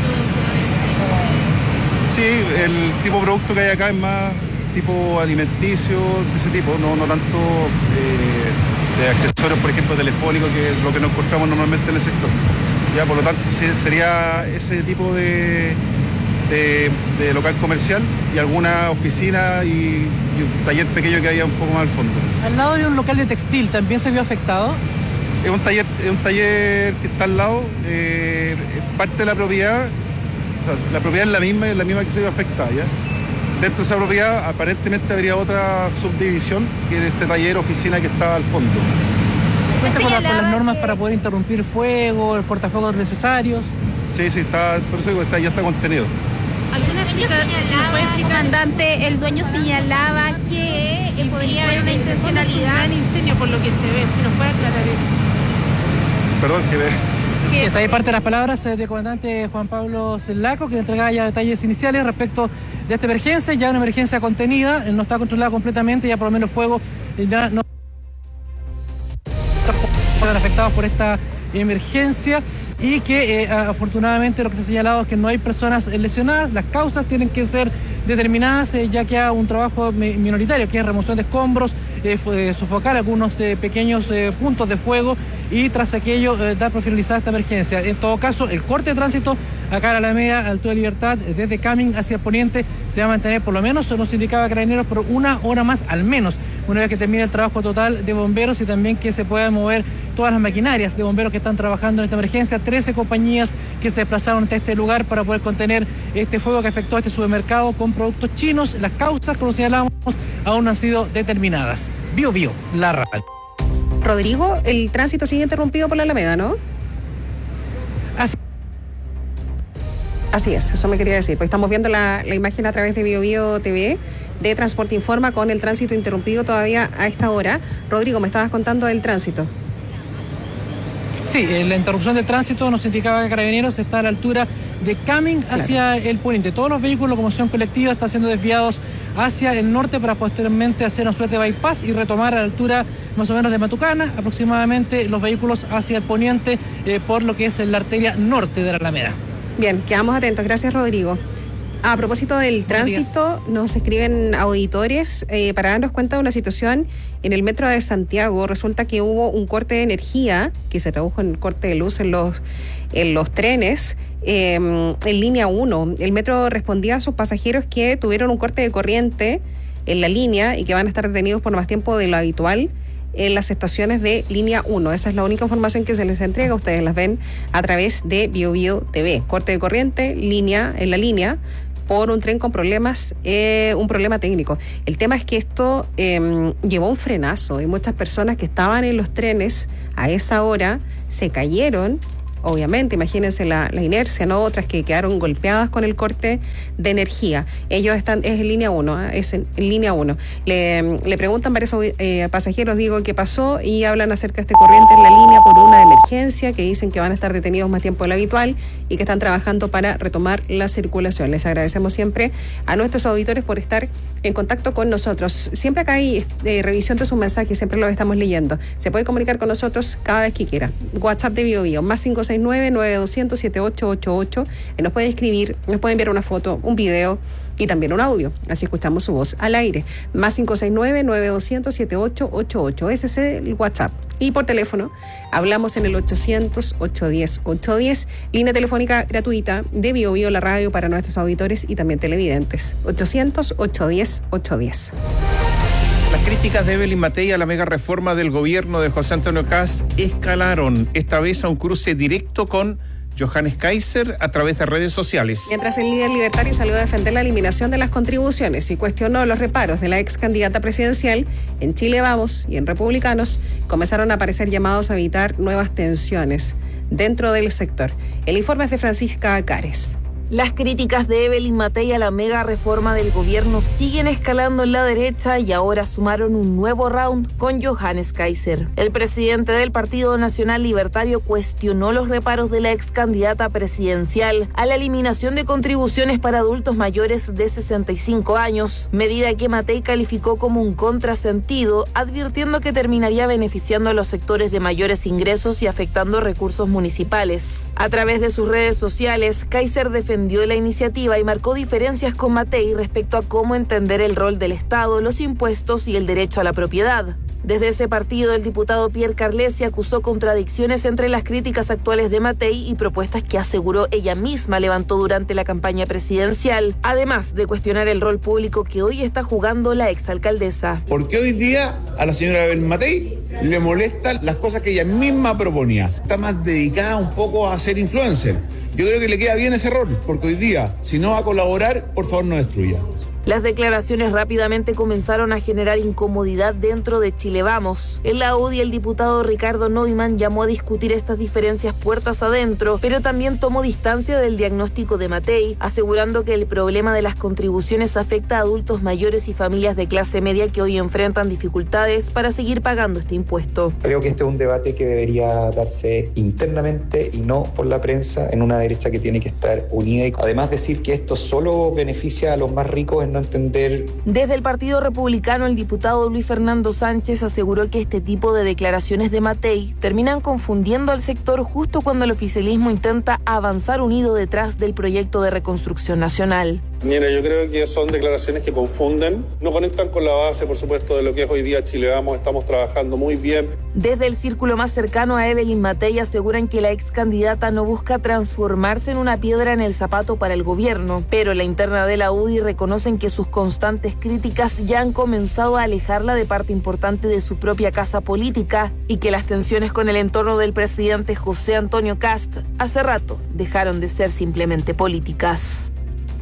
Sí, el tipo de producto que hay acá es más tipo alimenticio, de ese tipo, no, no tanto eh, de accesorios, por ejemplo, telefónicos, que es lo que nos encontramos normalmente en el sector. Ya, por lo tanto, sí, sería ese tipo de, de, de local comercial y alguna oficina y, y un taller pequeño que haya un poco más al fondo. Al lado de un local de textil, ¿también se vio afectado? Es un taller, es un taller que está al lado, eh, parte de la propiedad, o sea, la propiedad es la misma, es la misma que se vio afectada, ¿ya? Dentro de esa propiedad aparentemente habría otra subdivisión, que es este taller, oficina que está al fondo. ¿Cuenta con, con las normas para poder interrumpir fuego, el cortafuegos necesarios? Sí, sí, está, por eso digo, está, ya está contenido. ¿Alguna explicación, comandante? El dueño señalaba que eh, podría haber una intencionalidad en incendio por lo que se ve. Si nos puede aclarar eso. Perdón, que ve. Que está ahí parte de las palabras del comandante Juan Pablo Slaco, que entregaba ya detalles iniciales respecto de esta emergencia, ya una emergencia contenida, no está controlada completamente, ya por lo menos fuego ya no están afectados por esta emergencia y que eh, afortunadamente lo que se ha señalado es que no hay personas lesionadas. Las causas tienen que ser determinadas, eh, ya que hay un trabajo minoritario que es remoción de escombros, eh, eh, sofocar algunos eh, pequeños eh, puntos de fuego y tras aquello eh, dar por finalizada esta emergencia. En todo caso, el corte de tránsito acá a la Alameda, Altura de Libertad, desde Camin hacia el poniente, se va a mantener por lo menos, nos indicaba Carabineros, por una hora más al menos, una vez que termine el trabajo total de bomberos y también que se puedan mover todas las maquinarias de bomberos que están trabajando en esta emergencia. trece compañías que se desplazaron hasta este lugar para poder contener este fuego que afectó a este supermercado con productos chinos. Las causas, como señalamos, aún no han sido determinadas. Bio Bio, la radio. Rodrigo, el tránsito sigue interrumpido por la Alameda, ¿no? Así Así es, eso me quería decir, porque estamos viendo la, la imagen a través de Bio Bio T V de Transporte Informa con el tránsito interrumpido todavía a esta hora. Rodrigo, me estabas contando del tránsito. Sí, eh, la interrupción del tránsito nos indicaba que Carabineros está a la altura de Camin hacia claro. el poniente. Todos los vehículos de locomoción colectiva están siendo desviados hacia el norte para posteriormente hacer un suerte de bypass y retomar a la altura más o menos de Matucana, aproximadamente los vehículos hacia el poniente eh, por lo que es la arteria norte de la Alameda. Bien, quedamos atentos. Gracias, Rodrigo. A propósito del tránsito, nos escriben auditores eh, para darnos cuenta de una situación en el metro de Santiago. Resulta que hubo un corte de energía que se tradujo en corte de luz en los, en los trenes eh, en línea uno. El metro respondía a sus pasajeros que tuvieron un corte de corriente en la línea y que van a estar detenidos por más tiempo de lo habitual en las estaciones de línea uno. Esa es la única información que se les entrega. Ustedes las ven a través de Bio Bio T V. Corte de corriente, línea en la línea, por un tren con problemas, eh, un problema técnico. El tema es que esto eh, llevó un frenazo y muchas personas que estaban en los trenes a esa hora se cayeron. Obviamente, imagínense la, la inercia, ¿no? Otras que quedaron golpeadas con el corte de energía. Ellos están, es en línea uno, ¿eh? es en, en línea uno. Le, le preguntan varios eh, pasajeros, digo, qué pasó, y hablan acerca de este corriente en la línea por una emergencia, que dicen que van a estar detenidos más tiempo de lo habitual y que están trabajando para retomar la circulación. Les agradecemos siempre a nuestros auditores por estar en contacto con nosotros. Siempre acá hay eh, revisión de sus mensajes, siempre los estamos leyendo. Se puede comunicar con nosotros cada vez que quiera. WhatsApp de Bio Bio, más cinco seis nueve, nueve dos cero cero, siete ocho ocho ocho. Eh, nos puede escribir, nos puede enviar una foto, un video y también un audio. Así escuchamos su voz al aire. Más cinco seis nueve, nueve dos cero cero, siete ocho ocho ocho. Ese es el WhatsApp. Y por teléfono hablamos en el ochocientos, ochocientos diez, ochocientos diez, línea telefónica gratuita de Bio Bio, la radio para nuestros auditores y también televidentes. ochocientos, ochocientos diez, ochocientos diez. Las críticas de Evelyn Matei a la mega reforma del gobierno de José Antonio Kast escalaron, esta vez a un cruce directo con Johannes Kaiser a través de redes sociales. Mientras el líder libertario salió a defender la eliminación de las contribuciones y cuestionó los reparos de la ex candidata presidencial, en Chile Vamos y en Republicanos comenzaron a aparecer llamados a evitar nuevas tensiones dentro del sector. El informe es de Francisca Cares. Las críticas de Evelyn Matei a la mega reforma del gobierno siguen escalando en la derecha y ahora sumaron un nuevo round con Johannes Kaiser. El presidente del Partido Nacional Libertario cuestionó los reparos de la ex candidata presidencial a la eliminación de contribuciones para adultos mayores de sesenta y cinco años, medida que Matei calificó como un contrasentido, advirtiendo que terminaría beneficiando a los sectores de mayores ingresos y afectando recursos municipales. A través de sus redes sociales, Kaiser defendió dio la iniciativa y marcó diferencias con Matei respecto a cómo entender el rol del Estado, los impuestos y el derecho a la propiedad. Desde ese partido, el diputado Pierre Carlesi acusó contradicciones entre las críticas actuales de Matei y propuestas que aseguró ella misma levantó durante la campaña presidencial, además de cuestionar el rol público que hoy está jugando la exalcaldesa. Porque hoy día a la señora Evelyn Matei le molestan las cosas que ella misma proponía. Está más dedicada un poco a ser influencer. Yo creo que le queda bien ese rol, porque hoy día, si no va a colaborar, por favor no destruya. Las declaraciones rápidamente comenzaron a generar incomodidad dentro de Chile Vamos. En la U D I, el diputado Ricardo Neumann llamó a discutir estas diferencias puertas adentro, pero también tomó distancia del diagnóstico de Matei, asegurando que el problema de las contribuciones afecta a adultos mayores y familias de clase media que hoy enfrentan dificultades para seguir pagando este impuesto. Creo que este es un debate que debería darse internamente y no por la prensa, en una derecha que tiene que estar unida. Y además decir que esto solo beneficia a los más ricos en no entender. Desde el Partido Republicano, el diputado Luis Fernando Sánchez aseguró que este tipo de declaraciones de Matei terminan confundiendo al sector justo cuando el oficialismo intenta avanzar unido detrás del proyecto de reconstrucción nacional. Mira, yo creo que son declaraciones que confunden, no conectan con la base, por supuesto, de lo que es hoy día Chile Vamos. Estamos trabajando muy bien. Desde el círculo más cercano a Evelyn Matei aseguran que la ex candidata no busca transformarse en una piedra en el zapato para el gobierno, pero la interna de la U D I reconocen que sus constantes críticas ya han comenzado a alejarla de parte importante de su propia casa política y que las tensiones con el entorno del presidente José Antonio Kast hace rato dejaron de ser simplemente políticas.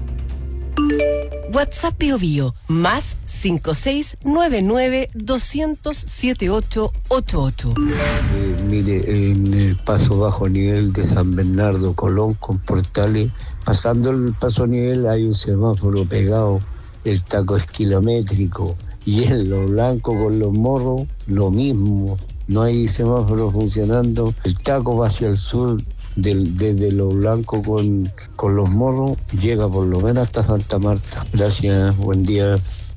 WhatsApp Bio Bio, más cinco seis nueve nueve, dos cero cero, siete ocho ocho ocho. Eh, mire, en el paso bajo nivel de San Bernardo, Colón, con Portales, pasando el paso a nivel hay un semáforo pegado, el taco es kilométrico, y en lo blanco con los morros, lo mismo. no hay semáforos funcionando, el Chaco va hacia el sur, del, desde Lo Blanco con, con Los Morros, llega por lo menos hasta Santa Marta. Gracias, buen día.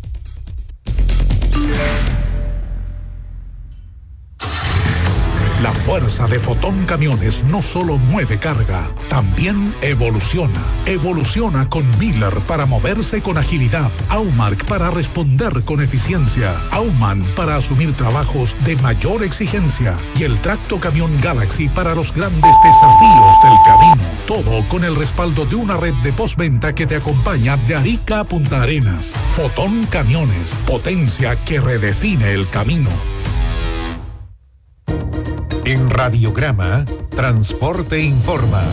La fuerza de Fotón Camiones no solo mueve carga, también evoluciona. Evoluciona con Miller para moverse con agilidad, Aumark para responder con eficiencia, Auman para asumir trabajos de mayor exigencia y el Tracto Camión Galaxy para los grandes desafíos del camino. Todo con el respaldo de una red de postventa que te acompaña de Arica a Punta Arenas. Fotón Camiones, potencia que redefine el camino. En Radiograma, Transporte Informa.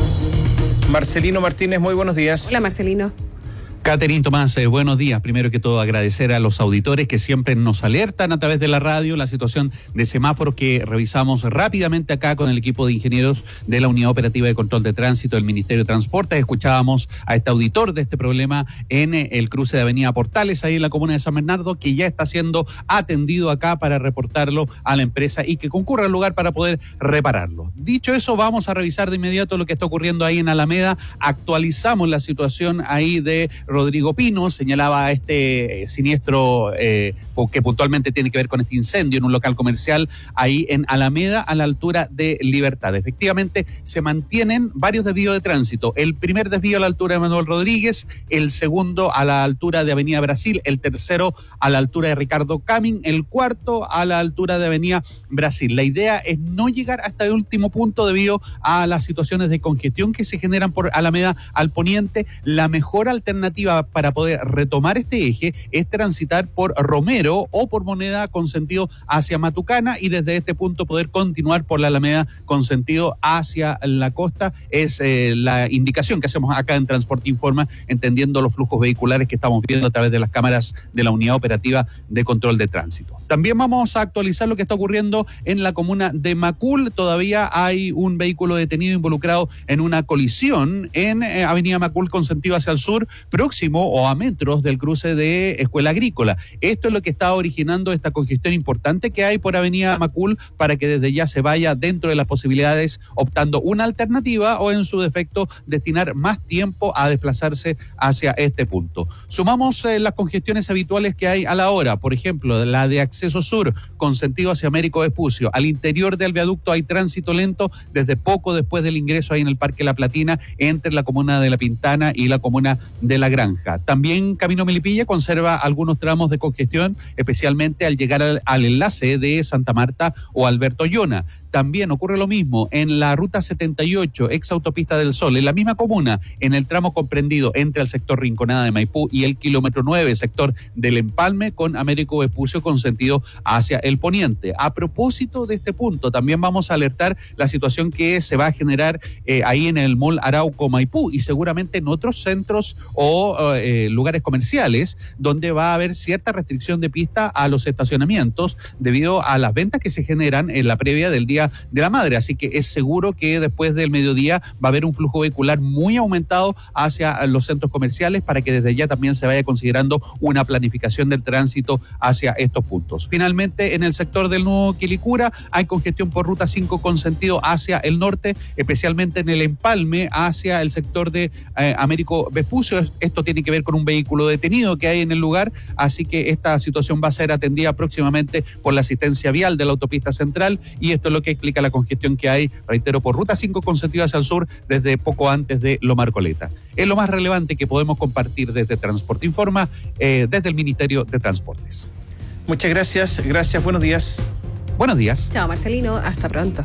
Marcelino Martínez, muy buenos días. Hola, Marcelino. Catherine Tomás, eh, buenos días. Primero que todo, agradecer a los auditores que siempre nos alertan a través de la radio la situación de semáforos que revisamos rápidamente acá con el equipo de ingenieros de la Unidad Operativa de Control de Tránsito del Ministerio de Transporte. Escuchábamos a este auditor de este problema en eh, el cruce de Avenida Portales, ahí en la comuna de San Bernardo, que ya está siendo atendido acá para reportarlo a la empresa y que concurra al lugar para poder repararlo. Dicho eso, vamos a revisar de inmediato lo que está ocurriendo ahí en Alameda. Actualizamos la situación ahí de Rodrigo Pino, señalaba este eh, siniestro eh, que puntualmente tiene que ver con este incendio en un local comercial ahí en Alameda, a la altura de Libertad. Efectivamente, se mantienen varios desvíos de tránsito. El primer desvío a la altura de Manuel Rodríguez, el segundo a la altura de Avenida Brasil, el tercero a la altura de Ricardo Camin, el cuarto a la altura de Avenida Brasil. La idea es no llegar hasta el último punto debido a las situaciones de congestión que se generan por Alameda al poniente. La mejor alternativa para poder retomar este eje es transitar por Romero o por Moneda con sentido hacia Matucana y desde este punto poder continuar por la Alameda con sentido hacia la costa. Es eh, la indicación que hacemos acá en Transporte Informa, entendiendo los flujos vehiculares que estamos viendo a través de las cámaras de la Unidad Operativa de Control de Tránsito. También vamos a actualizar lo que está ocurriendo en la comuna de Macul. Todavía hay un vehículo detenido involucrado en una colisión en eh, Avenida Macul con sentido hacia el sur, próximo o a metros del cruce de Escuela Agrícola. Esto es lo que está originando esta congestión importante que hay por Avenida Macul para que desde ya se vaya dentro de las posibilidades optando una alternativa o en su defecto destinar más tiempo a desplazarse hacia este punto. Sumamos eh, las congestiones habituales que hay a la hora, por ejemplo, la de acceso sur con sentido hacia Américo Vespucio. Al interior del viaducto hay tránsito lento desde poco después del ingreso ahí en el Parque La Platina entre la comuna de La Pintana y la comuna de La Granja. También Camino Melipilla conserva algunos tramos de congestión, especialmente al llegar al, al enlace de Santa Marta o Alberto Llona. También ocurre lo mismo en la ruta setenta y ocho, ex autopista del Sol, en la misma comuna, en el tramo comprendido entre el sector Rinconada de Maipú y el kilómetro nueve, sector del Empalme, con Américo Vespucio con sentido hacia el poniente. A propósito de este punto, también vamos a alertar la situación que se va a generar eh, ahí en el Mall Arauco Maipú y seguramente en otros centros o eh, lugares comerciales donde va a haber cierta restricción de pista a los estacionamientos debido a las ventas que se generan en la previa del día de la Madre, así que es seguro que después del mediodía va a haber un flujo vehicular muy aumentado hacia los centros comerciales para que desde ya también se vaya considerando una planificación del tránsito hacia estos puntos. Finalmente, en el sector del nuevo Quilicura hay congestión por ruta cinco con sentido hacia el norte, especialmente en el Empalme hacia el sector de eh, Américo Vespucio. Esto tiene que ver con un vehículo detenido que hay en el lugar, así que esta situación va a ser atendida próximamente por la asistencia vial de la autopista central y esto es lo que explica la congestión que hay, reitero, por ruta cinco con sentido hacia el sur desde poco antes de Lomarcoleta. Es lo más relevante que podemos compartir desde Transporte Informa, eh, desde el Ministerio de Transportes. Muchas gracias, gracias, buenos días. Buenos días. Chao, Marcelino, hasta pronto.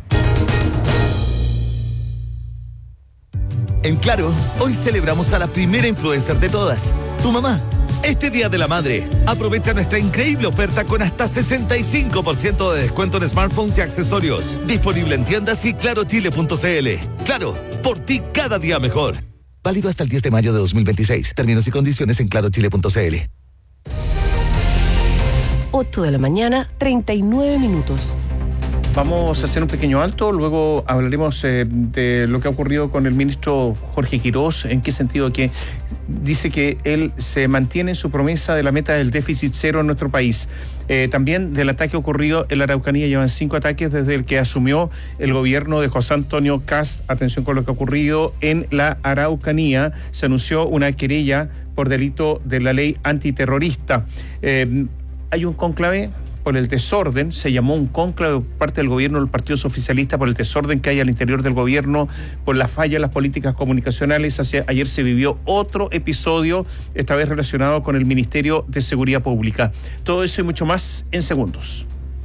En Claro, hoy celebramos a la primera influencer de todas, tu mamá. Este Día de la Madre, aprovecha nuestra increíble oferta con hasta sesenta y cinco por ciento de descuento en smartphones y accesorios. Disponible en tiendas y claro chile punto c l. Claro, por ti cada día mejor. Válido hasta el diez de mayo de dos mil veintiséis. Términos y condiciones en claro chile punto c l. ocho de la mañana, treinta y nueve minutos. Vamos a hacer un pequeño alto, luego hablaremos eh, de lo que ha ocurrido con el ministro Jorge Quirós, en qué sentido que dice que él se mantiene en su promesa de la meta del déficit cero en nuestro país. Eh, también del ataque ocurrido en la Araucanía, llevan cinco ataques desde el que asumió el gobierno de José Antonio Kast. Atención con lo que ha ocurrido en la Araucanía. Se anunció una querella por delito de la ley antiterrorista. Eh, hay un conclave por el desorden, se llamó un cónclave por parte del gobierno del Partido Socialista por el desorden que hay al interior del gobierno, por la falla en las políticas comunicacionales. Hacia, ayer se vivió otro episodio, esta vez relacionado con el Ministerio de Seguridad Pública. Todo eso y mucho más en segundos.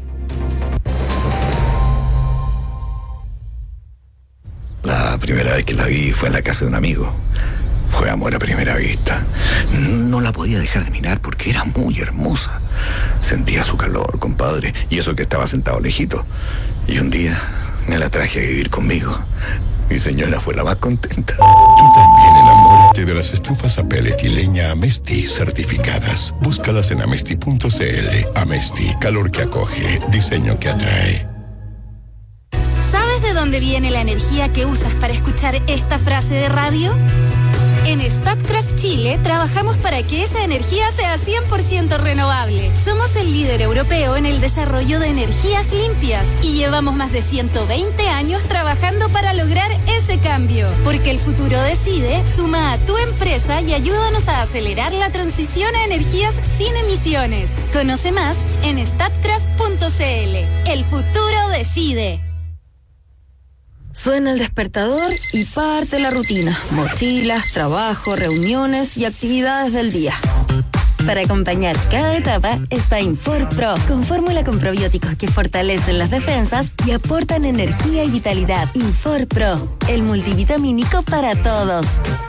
La primera vez que la vi fue en la casa de un amigo. Fue amor a primera vista. No la podía dejar de mirar porque era muy hermosa. Sentía su calor, compadre, y eso que estaba sentado lejito. Y un día me la traje a vivir conmigo. Mi señora fue la más contenta. Tú también enamórate de las estufas a pellet y leña Amesti certificadas. Búscalas en amesti punto c l. Amesti, calor que acoge, diseño que atrae. ¿Sabes de dónde viene la energía que usas para escuchar esta frase de radio? En Statkraft Chile trabajamos para que esa energía sea cien por ciento renovable. Somos el líder europeo en el desarrollo de energías limpias y llevamos más de ciento veinte años trabajando para lograr ese cambio. Porque el futuro decide, suma a tu empresa y ayúdanos a acelerar la transición a energías sin emisiones. Conoce más en statkraft punto c l. El futuro decide. Suena el despertador y parte la rutina. Mochilas, trabajo, reuniones y actividades del día. Para acompañar cada etapa está Infor Pro, con fórmula con probióticos que fortalecen las defensas y aportan energía y vitalidad. Infor Pro, el multivitamínico para todos.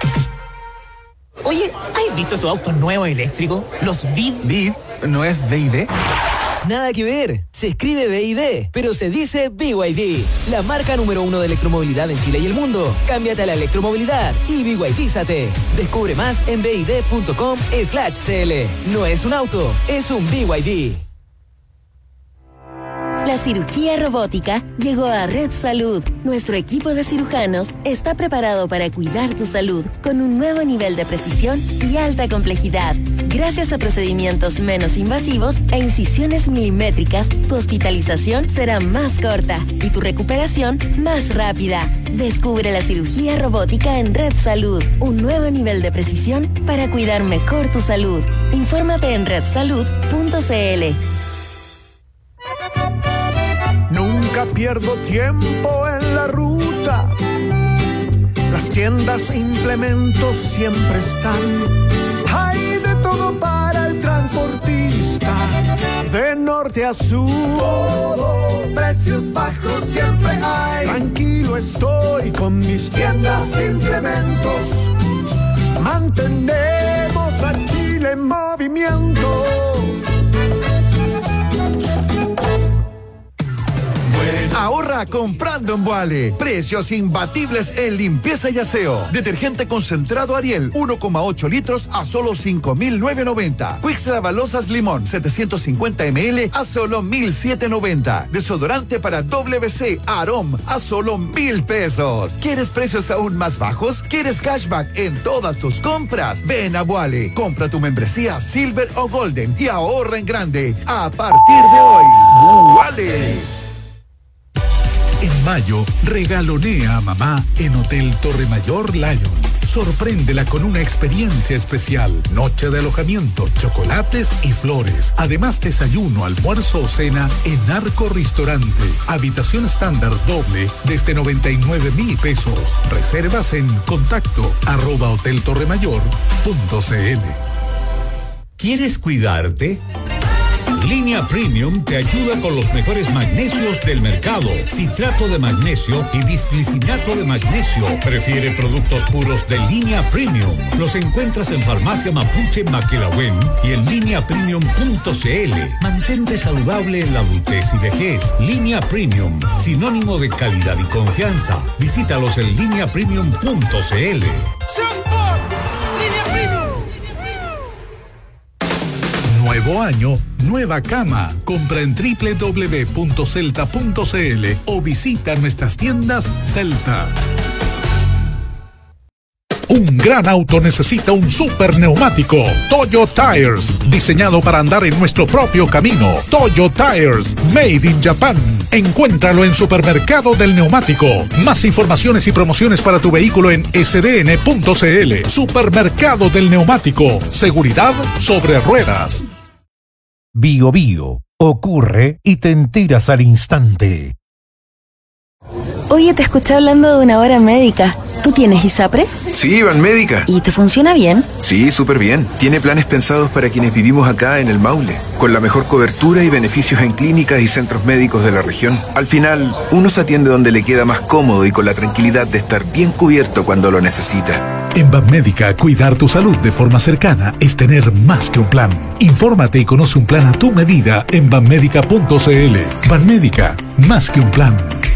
Oye, ¿has visto esos autos nuevos eléctricos? Los B I D. ¿B I D? ¿No es B I D? Nada que ver, se escribe B I D, pero se dice B Y D, la marca número uno de electromovilidad en Chile y el mundo. Cámbiate a la electromovilidad y B Y D-zate. Descubre más en bid punto com slash cl. No es un auto, es un B Y D. La cirugía robótica llegó a Red Salud. Nuestro equipo de cirujanos está preparado para cuidar tu salud con un nuevo nivel de precisión y alta complejidad. Gracias a procedimientos menos invasivos e incisiones milimétricas, tu hospitalización será más corta y tu recuperación más rápida. Descubre la cirugía robótica en Red Salud, un nuevo nivel de precisión para cuidar mejor tu salud. Infórmate en red salud punto c l. Nunca pierdo tiempo en la ruta. Las tiendas e implementos siempre están. Hay de todo para el transportista. De norte a sur, todo, precios bajos siempre hay. Tranquilo estoy con mis tiendas e implementos. Mantenemos a Chile en movimiento. Ahorra comprando en Vuale. Precios imbatibles en limpieza y aseo. Detergente concentrado Ariel, uno coma ocho litros a solo cinco mil novecientos noventa. Quicks Lavalosas Limón, setecientos cincuenta mililitros a solo mil setecientos noventa. Desodorante para W C Arom a solo mil pesos. ¿Quieres precios aún más bajos? ¿Quieres cashback en todas tus compras? Ven a Vuale. Compra tu membresía Silver o Golden y ahorra en grande. A partir de hoy, Vuale. En mayo, regalonea a mamá en Hotel Torre Mayor Lion. Sorpréndela con una experiencia especial. Noche de alojamiento, chocolates y flores. Además, desayuno, almuerzo o cena en Arco Restaurante. Habitación estándar doble desde noventa y nueve mil pesos. Reservas en contacto arroba hoteltorremayor punto c l. ¿Quieres cuidarte? Línea Premium te ayuda con los mejores magnesios del mercado. Citrato de magnesio y disglicinato de magnesio. Prefiere productos puros de Línea Premium. Los encuentras en Farmacia Mapuche Maquilahuen y en línea premium punto c l. Mantente saludable en la adultez y vejez. Línea Premium, sinónimo de calidad y confianza. Visítalos en línea premium punto c l. Nuevo año, nueva cama. Compra en doble u doble u doble u punto celta punto c l o visita nuestras tiendas Celta. Un gran auto necesita un super neumático. Toyo Tires, diseñado para andar en nuestro propio camino. Toyo Tires, made in Japan. Encuéntralo en Supermercado del Neumático. Más informaciones y promociones para tu vehículo en s d n punto c l. Supermercado del Neumático. Seguridad sobre ruedas. Bio Bio. Ocurre y te enteras al instante. Oye, te escuché hablando de una hora médica. ¿Tú tienes ISAPRE? Sí, Banmédica. ¿Y te funciona bien? Sí, súper bien. Tiene planes pensados para quienes vivimos acá en el Maule, con la mejor cobertura y beneficios en clínicas y centros médicos de la región. Al final, uno se atiende donde le queda más cómodo y con la tranquilidad de estar bien cubierto cuando lo necesita. En Banmédica, cuidar tu salud de forma cercana es tener más que un plan. Infórmate y conoce un plan a tu medida en banmédica punto c l. Banmédica, más que un plan.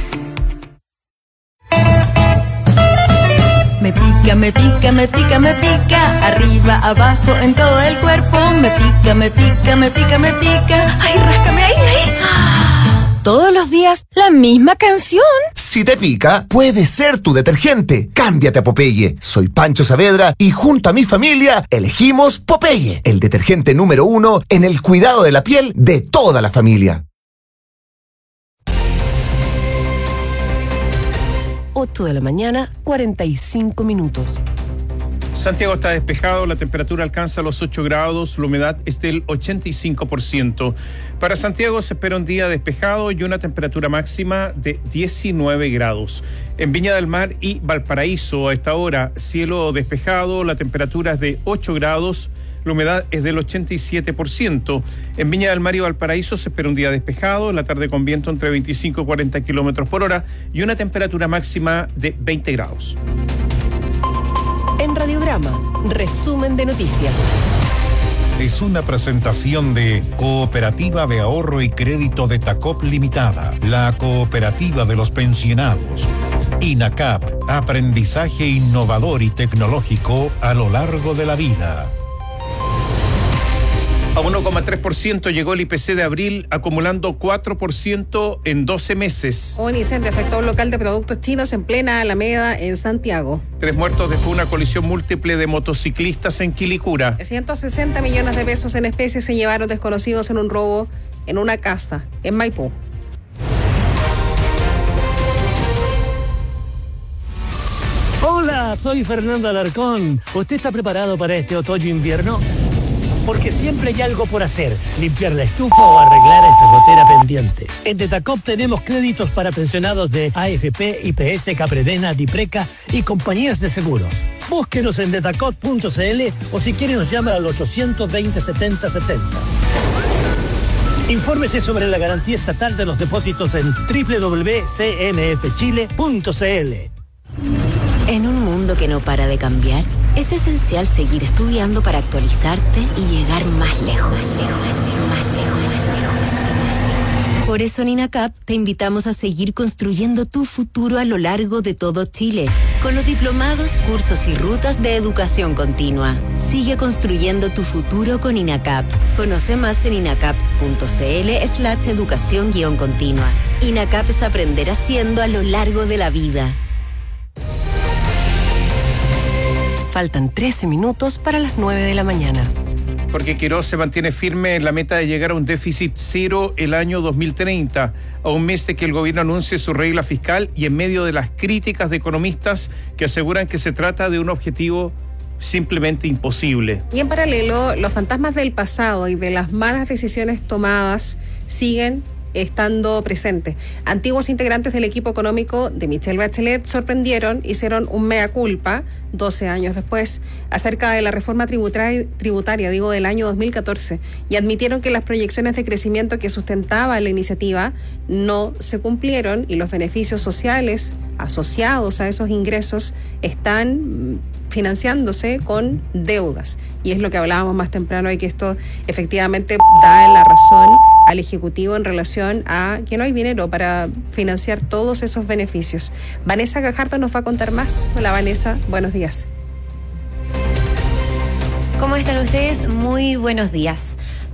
Me pica, me pica, me pica, me pica. Arriba, abajo, en todo el cuerpo. Me pica, me pica, me pica, me pica. Ay, ráscame ahí, ahí. Todos los días, la misma canción. Si te pica, puede ser tu detergente. Cámbiate a Popeye. Soy Pancho Saavedra y junto a mi familia elegimos Popeye, el detergente número uno en el cuidado de la piel de toda la familia. ocho de la mañana, cuarenta y cinco minutos. Santiago está despejado, la temperatura alcanza los ocho grados, la humedad es del ochenta y cinco por ciento. Para Santiago se espera un día despejado y una temperatura máxima de diecinueve grados. En Viña del Mar y Valparaíso a esta hora, cielo despejado, la temperatura es de ocho grados, la humedad es del ochenta y siete por ciento. En Viña del Mar y Valparaíso se espera un día despejado, la tarde con viento entre veinticinco y cuarenta kilómetros por hora y una temperatura máxima de veinte grados. En Radiograma, resumen de noticias. Es una presentación de Cooperativa de Ahorro y Crédito de Tacop Limitada, la cooperativa de los pensionados. INACAP, aprendizaje innovador y tecnológico a lo largo de la vida. A uno coma tres por ciento llegó el I P C de abril, acumulando cuatro por ciento en doce meses. Un incendio afectó a un local de productos chinos en plena Alameda, en Santiago. Tres muertos después de una colisión múltiple de motociclistas en Quilicura. ciento sesenta millones de pesos en especies se llevaron desconocidos en un robo en una casa en Maipú. Hola, soy Fernando Alarcón. ¿Usted está preparado para este otoño-invierno? Porque siempre hay algo por hacer, limpiar la estufa o arreglar esa gotera pendiente. En Detacop tenemos créditos para pensionados de A F P, I P S, Capredena, Dipreca y compañías de seguros. Búsquenos en detacop punto c l o si quiere nos llama al ochocientos veinte, setenta setenta. Infórmese sobre la garantía estatal de los depósitos en doble u doble u doble u punto c m f chile punto c l. En un mundo que no para de cambiar, es esencial seguir estudiando para actualizarte y llegar más lejos, lejos, más lejos, más lejos. Por eso en INACAP te invitamos a seguir construyendo tu futuro a lo largo de todo Chile, con los diplomados, cursos y rutas de educación continua. Sigue construyendo tu futuro con INACAP. Conoce más en inacap punto c l slash educación guión continua. INACAP es aprender haciendo a lo largo de la vida. Faltan trece minutos para las nueve de la mañana. Porque Quirós se mantiene firme en la meta de llegar a un déficit cero el año dos mil treinta, a un mes de que el gobierno anuncie su regla fiscal y en medio de las críticas de economistas que aseguran que se trata de un objetivo simplemente imposible. Y en paralelo, los fantasmas del pasado y de las malas decisiones tomadas siguen estando presentes. Antiguos integrantes del equipo económico de Michelle Bachelet sorprendieron, hicieron un mea culpa doce años después acerca de la reforma tributaria, tributaria digo, del año dos mil catorce y admitieron que las proyecciones de crecimiento que sustentaba la iniciativa no se cumplieron y los beneficios sociales asociados a esos ingresos están financiándose con deudas. Y es lo que hablábamos más temprano, y que esto efectivamente da la razón al Ejecutivo en relación a que no hay dinero para financiar todos esos beneficios. Vanessa Gajardo nos va a contar más. Hola Vanessa, buenos días. ¿Cómo están ustedes? Muy buenos días.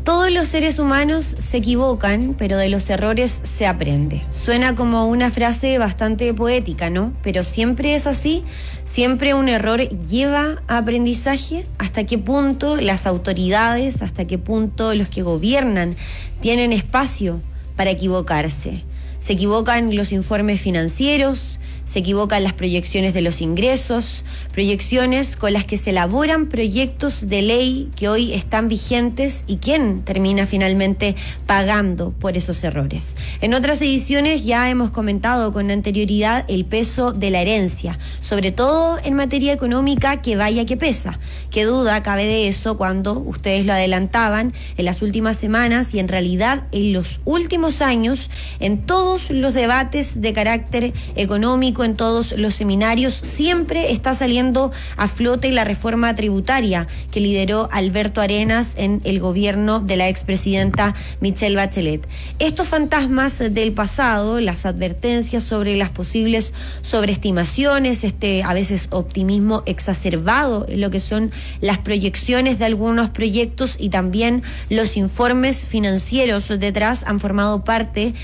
Todos los seres humanos se equivocan, pero de los errores se aprende. Suena como una frase bastante poética, ¿no? Pero siempre es así, siempre un error lleva a aprendizaje. ¿Hasta qué punto las autoridades, hasta qué punto los que gobiernan tienen espacio para equivocarse? Se equivocan los informes financieros, se equivocan las proyecciones de los ingresos, proyecciones con las que se elaboran proyectos de ley que hoy están vigentes y quién termina finalmente pagando por esos errores. En otras ediciones ya hemos comentado con anterioridad el peso de la herencia, sobre todo en materia económica, que vaya que pesa. Qué duda cabe de eso cuando ustedes lo adelantaban en las últimas semanas y en realidad en los últimos años, en todos los debates de carácter económico, en todos los seminarios, siempre está saliendo a flote la reforma tributaria que lideró Alberto Arenas en el gobierno de la expresidenta Michelle Bachelet. Estos fantasmas del pasado, las advertencias sobre las posibles sobreestimaciones, este a veces optimismo exacerbado en lo que son las proyecciones de algunos proyectos y también los informes financieros detrás, han formado parte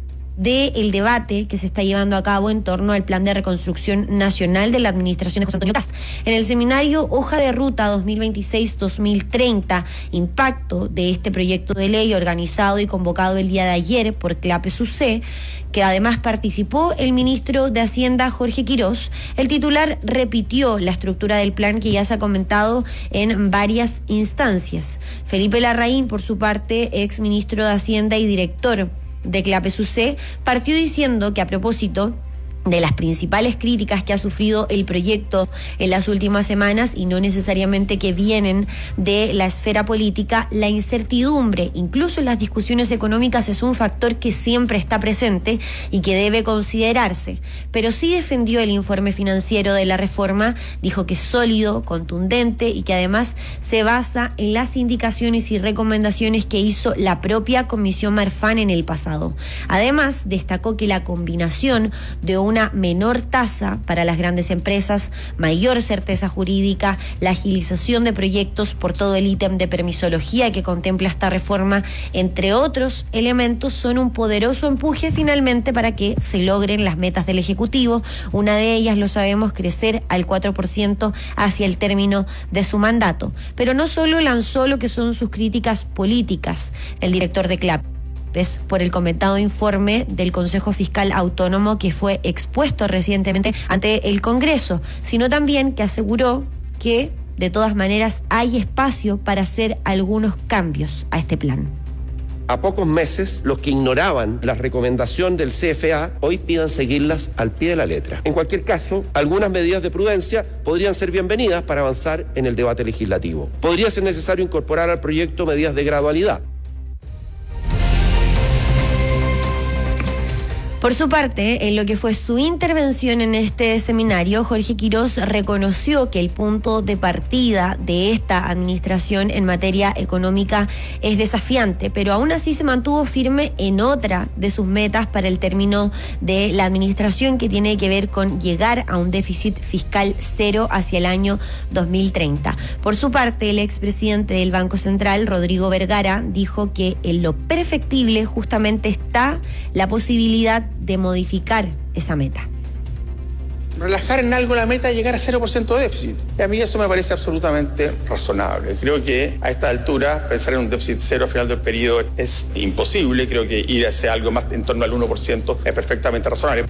del debate que se está llevando a cabo en torno al Plan de Reconstrucción Nacional de la Administración de José Antonio Kast. En el seminario Hoja de Ruta dos mil veintiséis dos mil treinta, impacto de este proyecto de ley organizado y convocado el día de ayer por CLAPES-U C, que además participó el ministro de Hacienda Jorge Quirós, el titular repitió la estructura del plan que ya se ha comentado en varias instancias. Felipe Larraín, por su parte, ex ministro de Hacienda y director de CLAPES-U C, partió diciendo que a propósito de las principales críticas que ha sufrido el proyecto en las últimas semanas, y no necesariamente que vienen de la esfera política, la incertidumbre, incluso en las discusiones económicas, es un factor que siempre está presente y que debe considerarse. Pero sí defendió el informe financiero de la reforma, dijo que es sólido, contundente y que además se basa en las indicaciones y recomendaciones que hizo la propia Comisión Marfan en el pasado. Además, destacó que la combinación de una menor tasa para las grandes empresas, mayor certeza jurídica, la agilización de proyectos por todo el ítem de permisología que contempla esta reforma, entre otros elementos, son un poderoso empuje finalmente para que se logren las metas del Ejecutivo. Una de ellas, lo sabemos, crecer al cuatro por ciento hacia el término de su mandato. Pero no solo lanzó lo que son sus críticas políticas el director de CLAP por el comentado informe del Consejo Fiscal Autónomo que fue expuesto recientemente ante el Congreso, sino también que aseguró que de todas maneras hay espacio para hacer algunos cambios a este plan. A pocos meses, los que ignoraban la recomendación del C F A hoy pidan seguirlas al pie de la letra. En cualquier caso, algunas medidas de prudencia podrían ser bienvenidas para avanzar en el debate legislativo. Podría ser necesario incorporar al proyecto medidas de gradualidad. Por su parte, en lo que fue su intervención en este seminario, Jorge Quirós reconoció que el punto de partida de esta administración en materia económica es desafiante, pero aún así se mantuvo firme en otra de sus metas para el término de la administración, que tiene que ver con llegar a un déficit fiscal cero hacia el año dos mil treinta. Por su parte, el expresidente del Banco Central, Rodrigo Vergara, dijo que en lo perfectible justamente está la posibilidad de modificar esa meta. Relajar en algo la meta de llegar a cero por ciento de déficit. Y a mí eso me parece absolutamente razonable. Creo que a esta altura pensar en un déficit cero al final del periodo es imposible. Creo que ir hacia algo más en torno al uno por ciento es perfectamente razonable.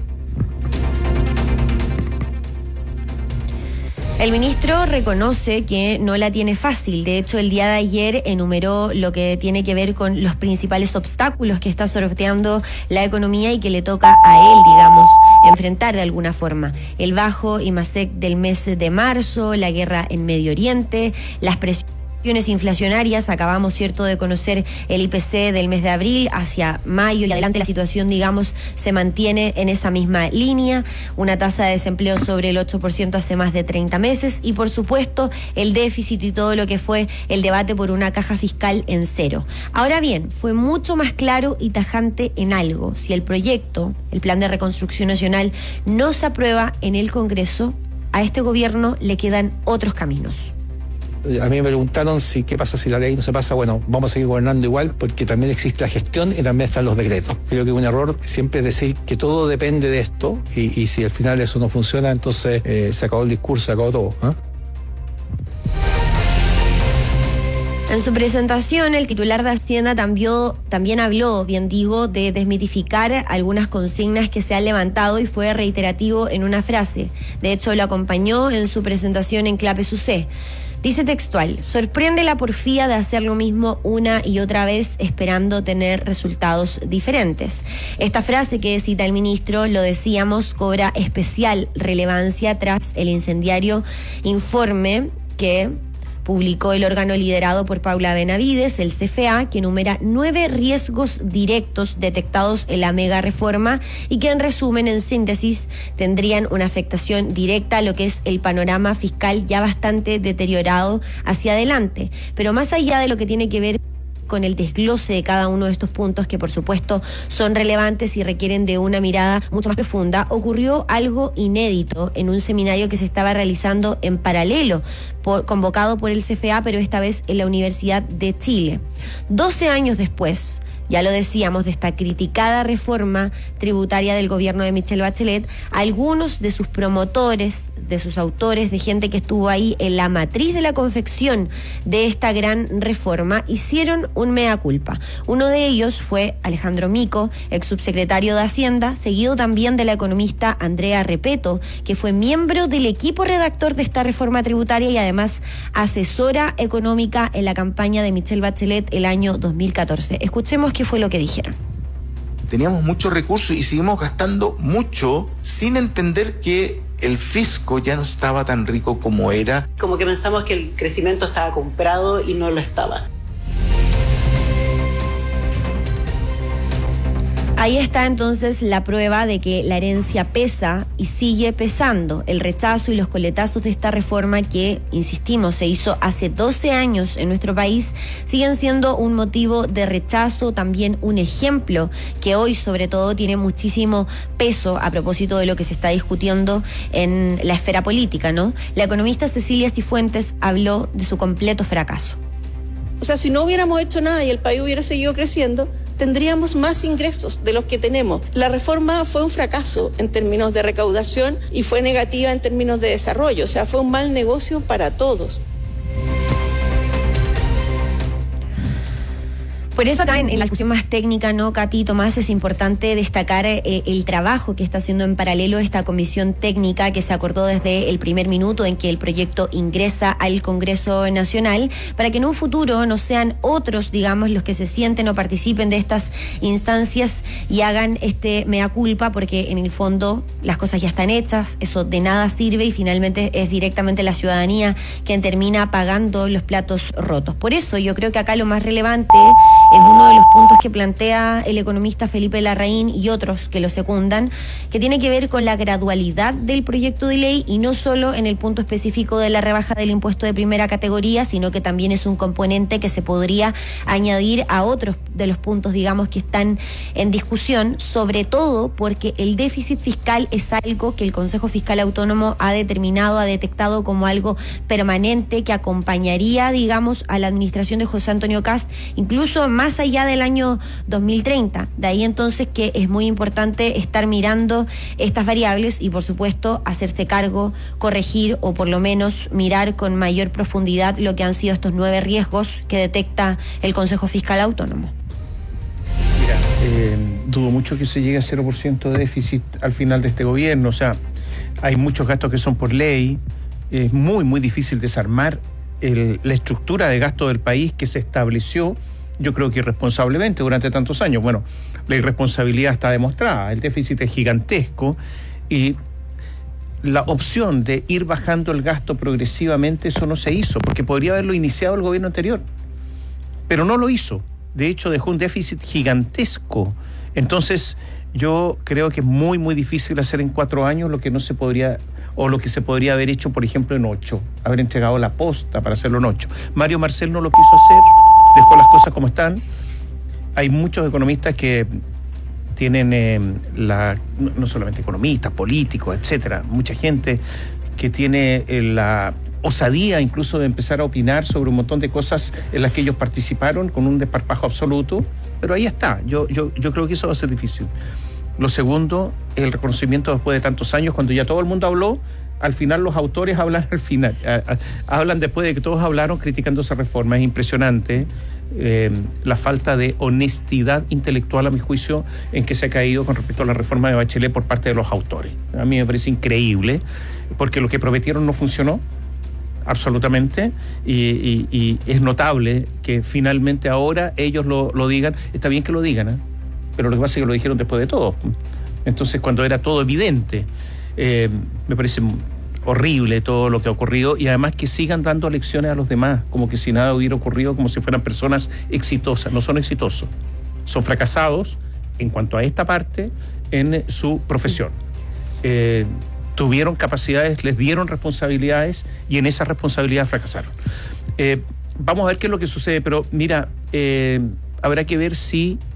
El ministro reconoce que no la tiene fácil. De hecho, el día de ayer enumeró lo que tiene que ver con los principales obstáculos que está sorteando la economía y que le toca a él, digamos, enfrentar de alguna forma. El bajo I M A S E C del mes de marzo, la guerra en Medio Oriente, las presiones inflacionarias. Acabamos, cierto, de conocer el I P C del mes de abril. Hacia mayo y adelante la situación, digamos, se mantiene en esa misma línea. Una tasa de desempleo sobre el ocho por ciento hace más de treinta meses y, por supuesto, el déficit y todo lo que fue el debate por una caja fiscal en cero. Ahora bien, fue mucho más claro y tajante en algo. Si el proyecto, el Plan de Reconstrucción Nacional, no se aprueba en el Congreso, a este gobierno le quedan otros caminos. A mí me preguntaron si qué pasa si la ley no se pasa. Bueno, vamos a seguir gobernando igual porque también existe la gestión y también están los decretos. Creo que un error siempre es decir que todo depende de esto y, y si al final eso no funciona, entonces eh, se acabó el discurso, se acabó todo. ¿eh? En su presentación, el titular de Hacienda también, también habló, bien digo, de desmitificar algunas consignas que se han levantado y fue reiterativo en una frase. De hecho, lo acompañó en su presentación en Clape S U C. Dice textual: sorprende la porfía de hacer lo mismo una y otra vez esperando tener resultados diferentes. Esta frase que cita el ministro, lo decíamos, cobra especial relevancia tras el incendiario informe que publicó el órgano liderado por Paula Benavides, el C F A, que enumera nueve riesgos directos detectados en la mega reforma y que en resumen, en síntesis, tendrían una afectación directa a lo que es el panorama fiscal ya bastante deteriorado hacia adelante. Pero más allá de lo que tiene que ver con el desglose de cada uno de estos puntos, que por supuesto son relevantes y requieren de una mirada mucho más profunda, ocurrió algo inédito en un seminario que se estaba realizando en paralelo, por, convocado por el C F A, pero esta vez en la Universidad de Chile. doce años después, ya lo decíamos, de esta criticada reforma tributaria del gobierno de Michelle Bachelet, algunos de sus promotores, de sus autores, de gente que estuvo ahí en la matriz de la confección de esta gran reforma, hicieron un mea culpa. Uno de ellos fue Alejandro Mico, ex subsecretario de Hacienda, seguido también de la economista Andrea Repeto, que fue miembro del equipo redactor de esta reforma tributaria y además asesora económica en la campaña de Michelle Bachelet el año dos mil catorce. Escuchemos qué fue lo que dijeron. Teníamos muchos recursos y seguimos gastando mucho sin entender que el fisco ya no estaba tan rico como era. Como que pensamos que el crecimiento estaba comprado y no lo estaba. Ahí está entonces la prueba de que la herencia pesa y sigue pesando. El rechazo y los coletazos de esta reforma que, insistimos, se hizo hace doce años en nuestro país, siguen siendo un motivo de rechazo, también un ejemplo que hoy sobre todo tiene muchísimo peso a propósito de lo que se está discutiendo en la esfera política, ¿no? La economista Cecilia Cifuentes habló de su completo fracaso. O sea, si no hubiéramos hecho nada y el país hubiera seguido creciendo, tendríamos más ingresos de los que tenemos. La reforma fue un fracaso en términos de recaudación y fue negativa en términos de desarrollo. O sea, fue un mal negocio para todos. Por eso acá en, en la discusión más técnica, ¿no, Katy, Tomás? Es importante destacar eh, el trabajo que está haciendo en paralelo esta comisión técnica que se acordó desde el primer minuto en que el proyecto ingresa al Congreso Nacional, para que en un futuro no sean otros, digamos, los que se sienten o participen de estas instancias y hagan este mea culpa, porque en el fondo las cosas ya están hechas, eso de nada sirve y finalmente es directamente la ciudadanía quien termina pagando los platos rotos. Por eso yo creo que acá lo más relevante es uno de los puntos que plantea el economista Felipe Larraín y otros que lo secundan, que tiene que ver con la gradualidad del proyecto de ley y no solo en el punto específico de la rebaja del impuesto de primera categoría, sino que también es un componente que se podría añadir a otros de los puntos, digamos, que están en discusión, sobre todo porque el déficit fiscal es algo que el Consejo Fiscal Autónomo ha determinado, ha detectado como algo permanente que acompañaría, digamos, a la administración de José Antonio Kast, incluso más allá del año dos mil treinta. De ahí entonces que es muy importante estar mirando estas variables y por supuesto hacerse cargo, corregir o por lo menos mirar con mayor profundidad lo que han sido estos nueve riesgos que detecta el Consejo Fiscal Autónomo. Mira, eh, dudo mucho que se llegue a cero por ciento de déficit al final de este gobierno. O sea, hay muchos gastos que son por ley. Es muy, muy difícil desarmar el, la estructura de gasto del país que se estableció, yo creo que irresponsablemente durante tantos años. Bueno, la irresponsabilidad está demostrada, el déficit es gigantesco y la opción de ir bajando el gasto progresivamente, eso no se hizo, porque podría haberlo iniciado el gobierno anterior, pero no lo hizo. De hecho, dejó un déficit gigantesco. Entonces, yo creo que es muy, muy difícil hacer en cuatro años lo que no se podría, o lo que se podría haber hecho, por ejemplo, en ocho. Haber entregado la posta para hacerlo en ocho. Mario Marcel no lo quiso hacer, dejó las cosas como están. Hay muchos economistas que tienen eh, la, no solamente economistas, políticos, etcétera, mucha gente que tiene eh, la osadía incluso de empezar a opinar sobre un montón de cosas en las que ellos participaron con un desparpajo absoluto, pero ahí está. Yo, yo, yo creo que eso va a ser difícil. Lo segundo, el reconocimiento después de tantos años, cuando ya todo el mundo habló, al final los autores hablan al final, a, a, hablan después de que todos hablaron criticando esa reforma. Es impresionante eh, la falta de honestidad intelectual, a mi juicio, en que se ha caído con respecto a la reforma de Bachelet por parte de los autores. A mí me parece increíble, porque lo que prometieron no funcionó, absolutamente, y, y, y es notable que finalmente ahora ellos lo, lo digan. Está bien que lo digan, ¿eh? Pero lo que pasa es que lo dijeron después de todo. Entonces, cuando era todo evidente, eh, me parece horrible todo lo que ha ocurrido, y además que sigan dando lecciones a los demás, como que si nada hubiera ocurrido, como si fueran personas exitosas. No son exitosos, son fracasados en cuanto a esta parte en su profesión. Eh, tuvieron capacidades, les dieron responsabilidades y en esas responsabilidades fracasaron. Eh, vamos a ver qué es lo que sucede, pero mira, eh, habrá que ver si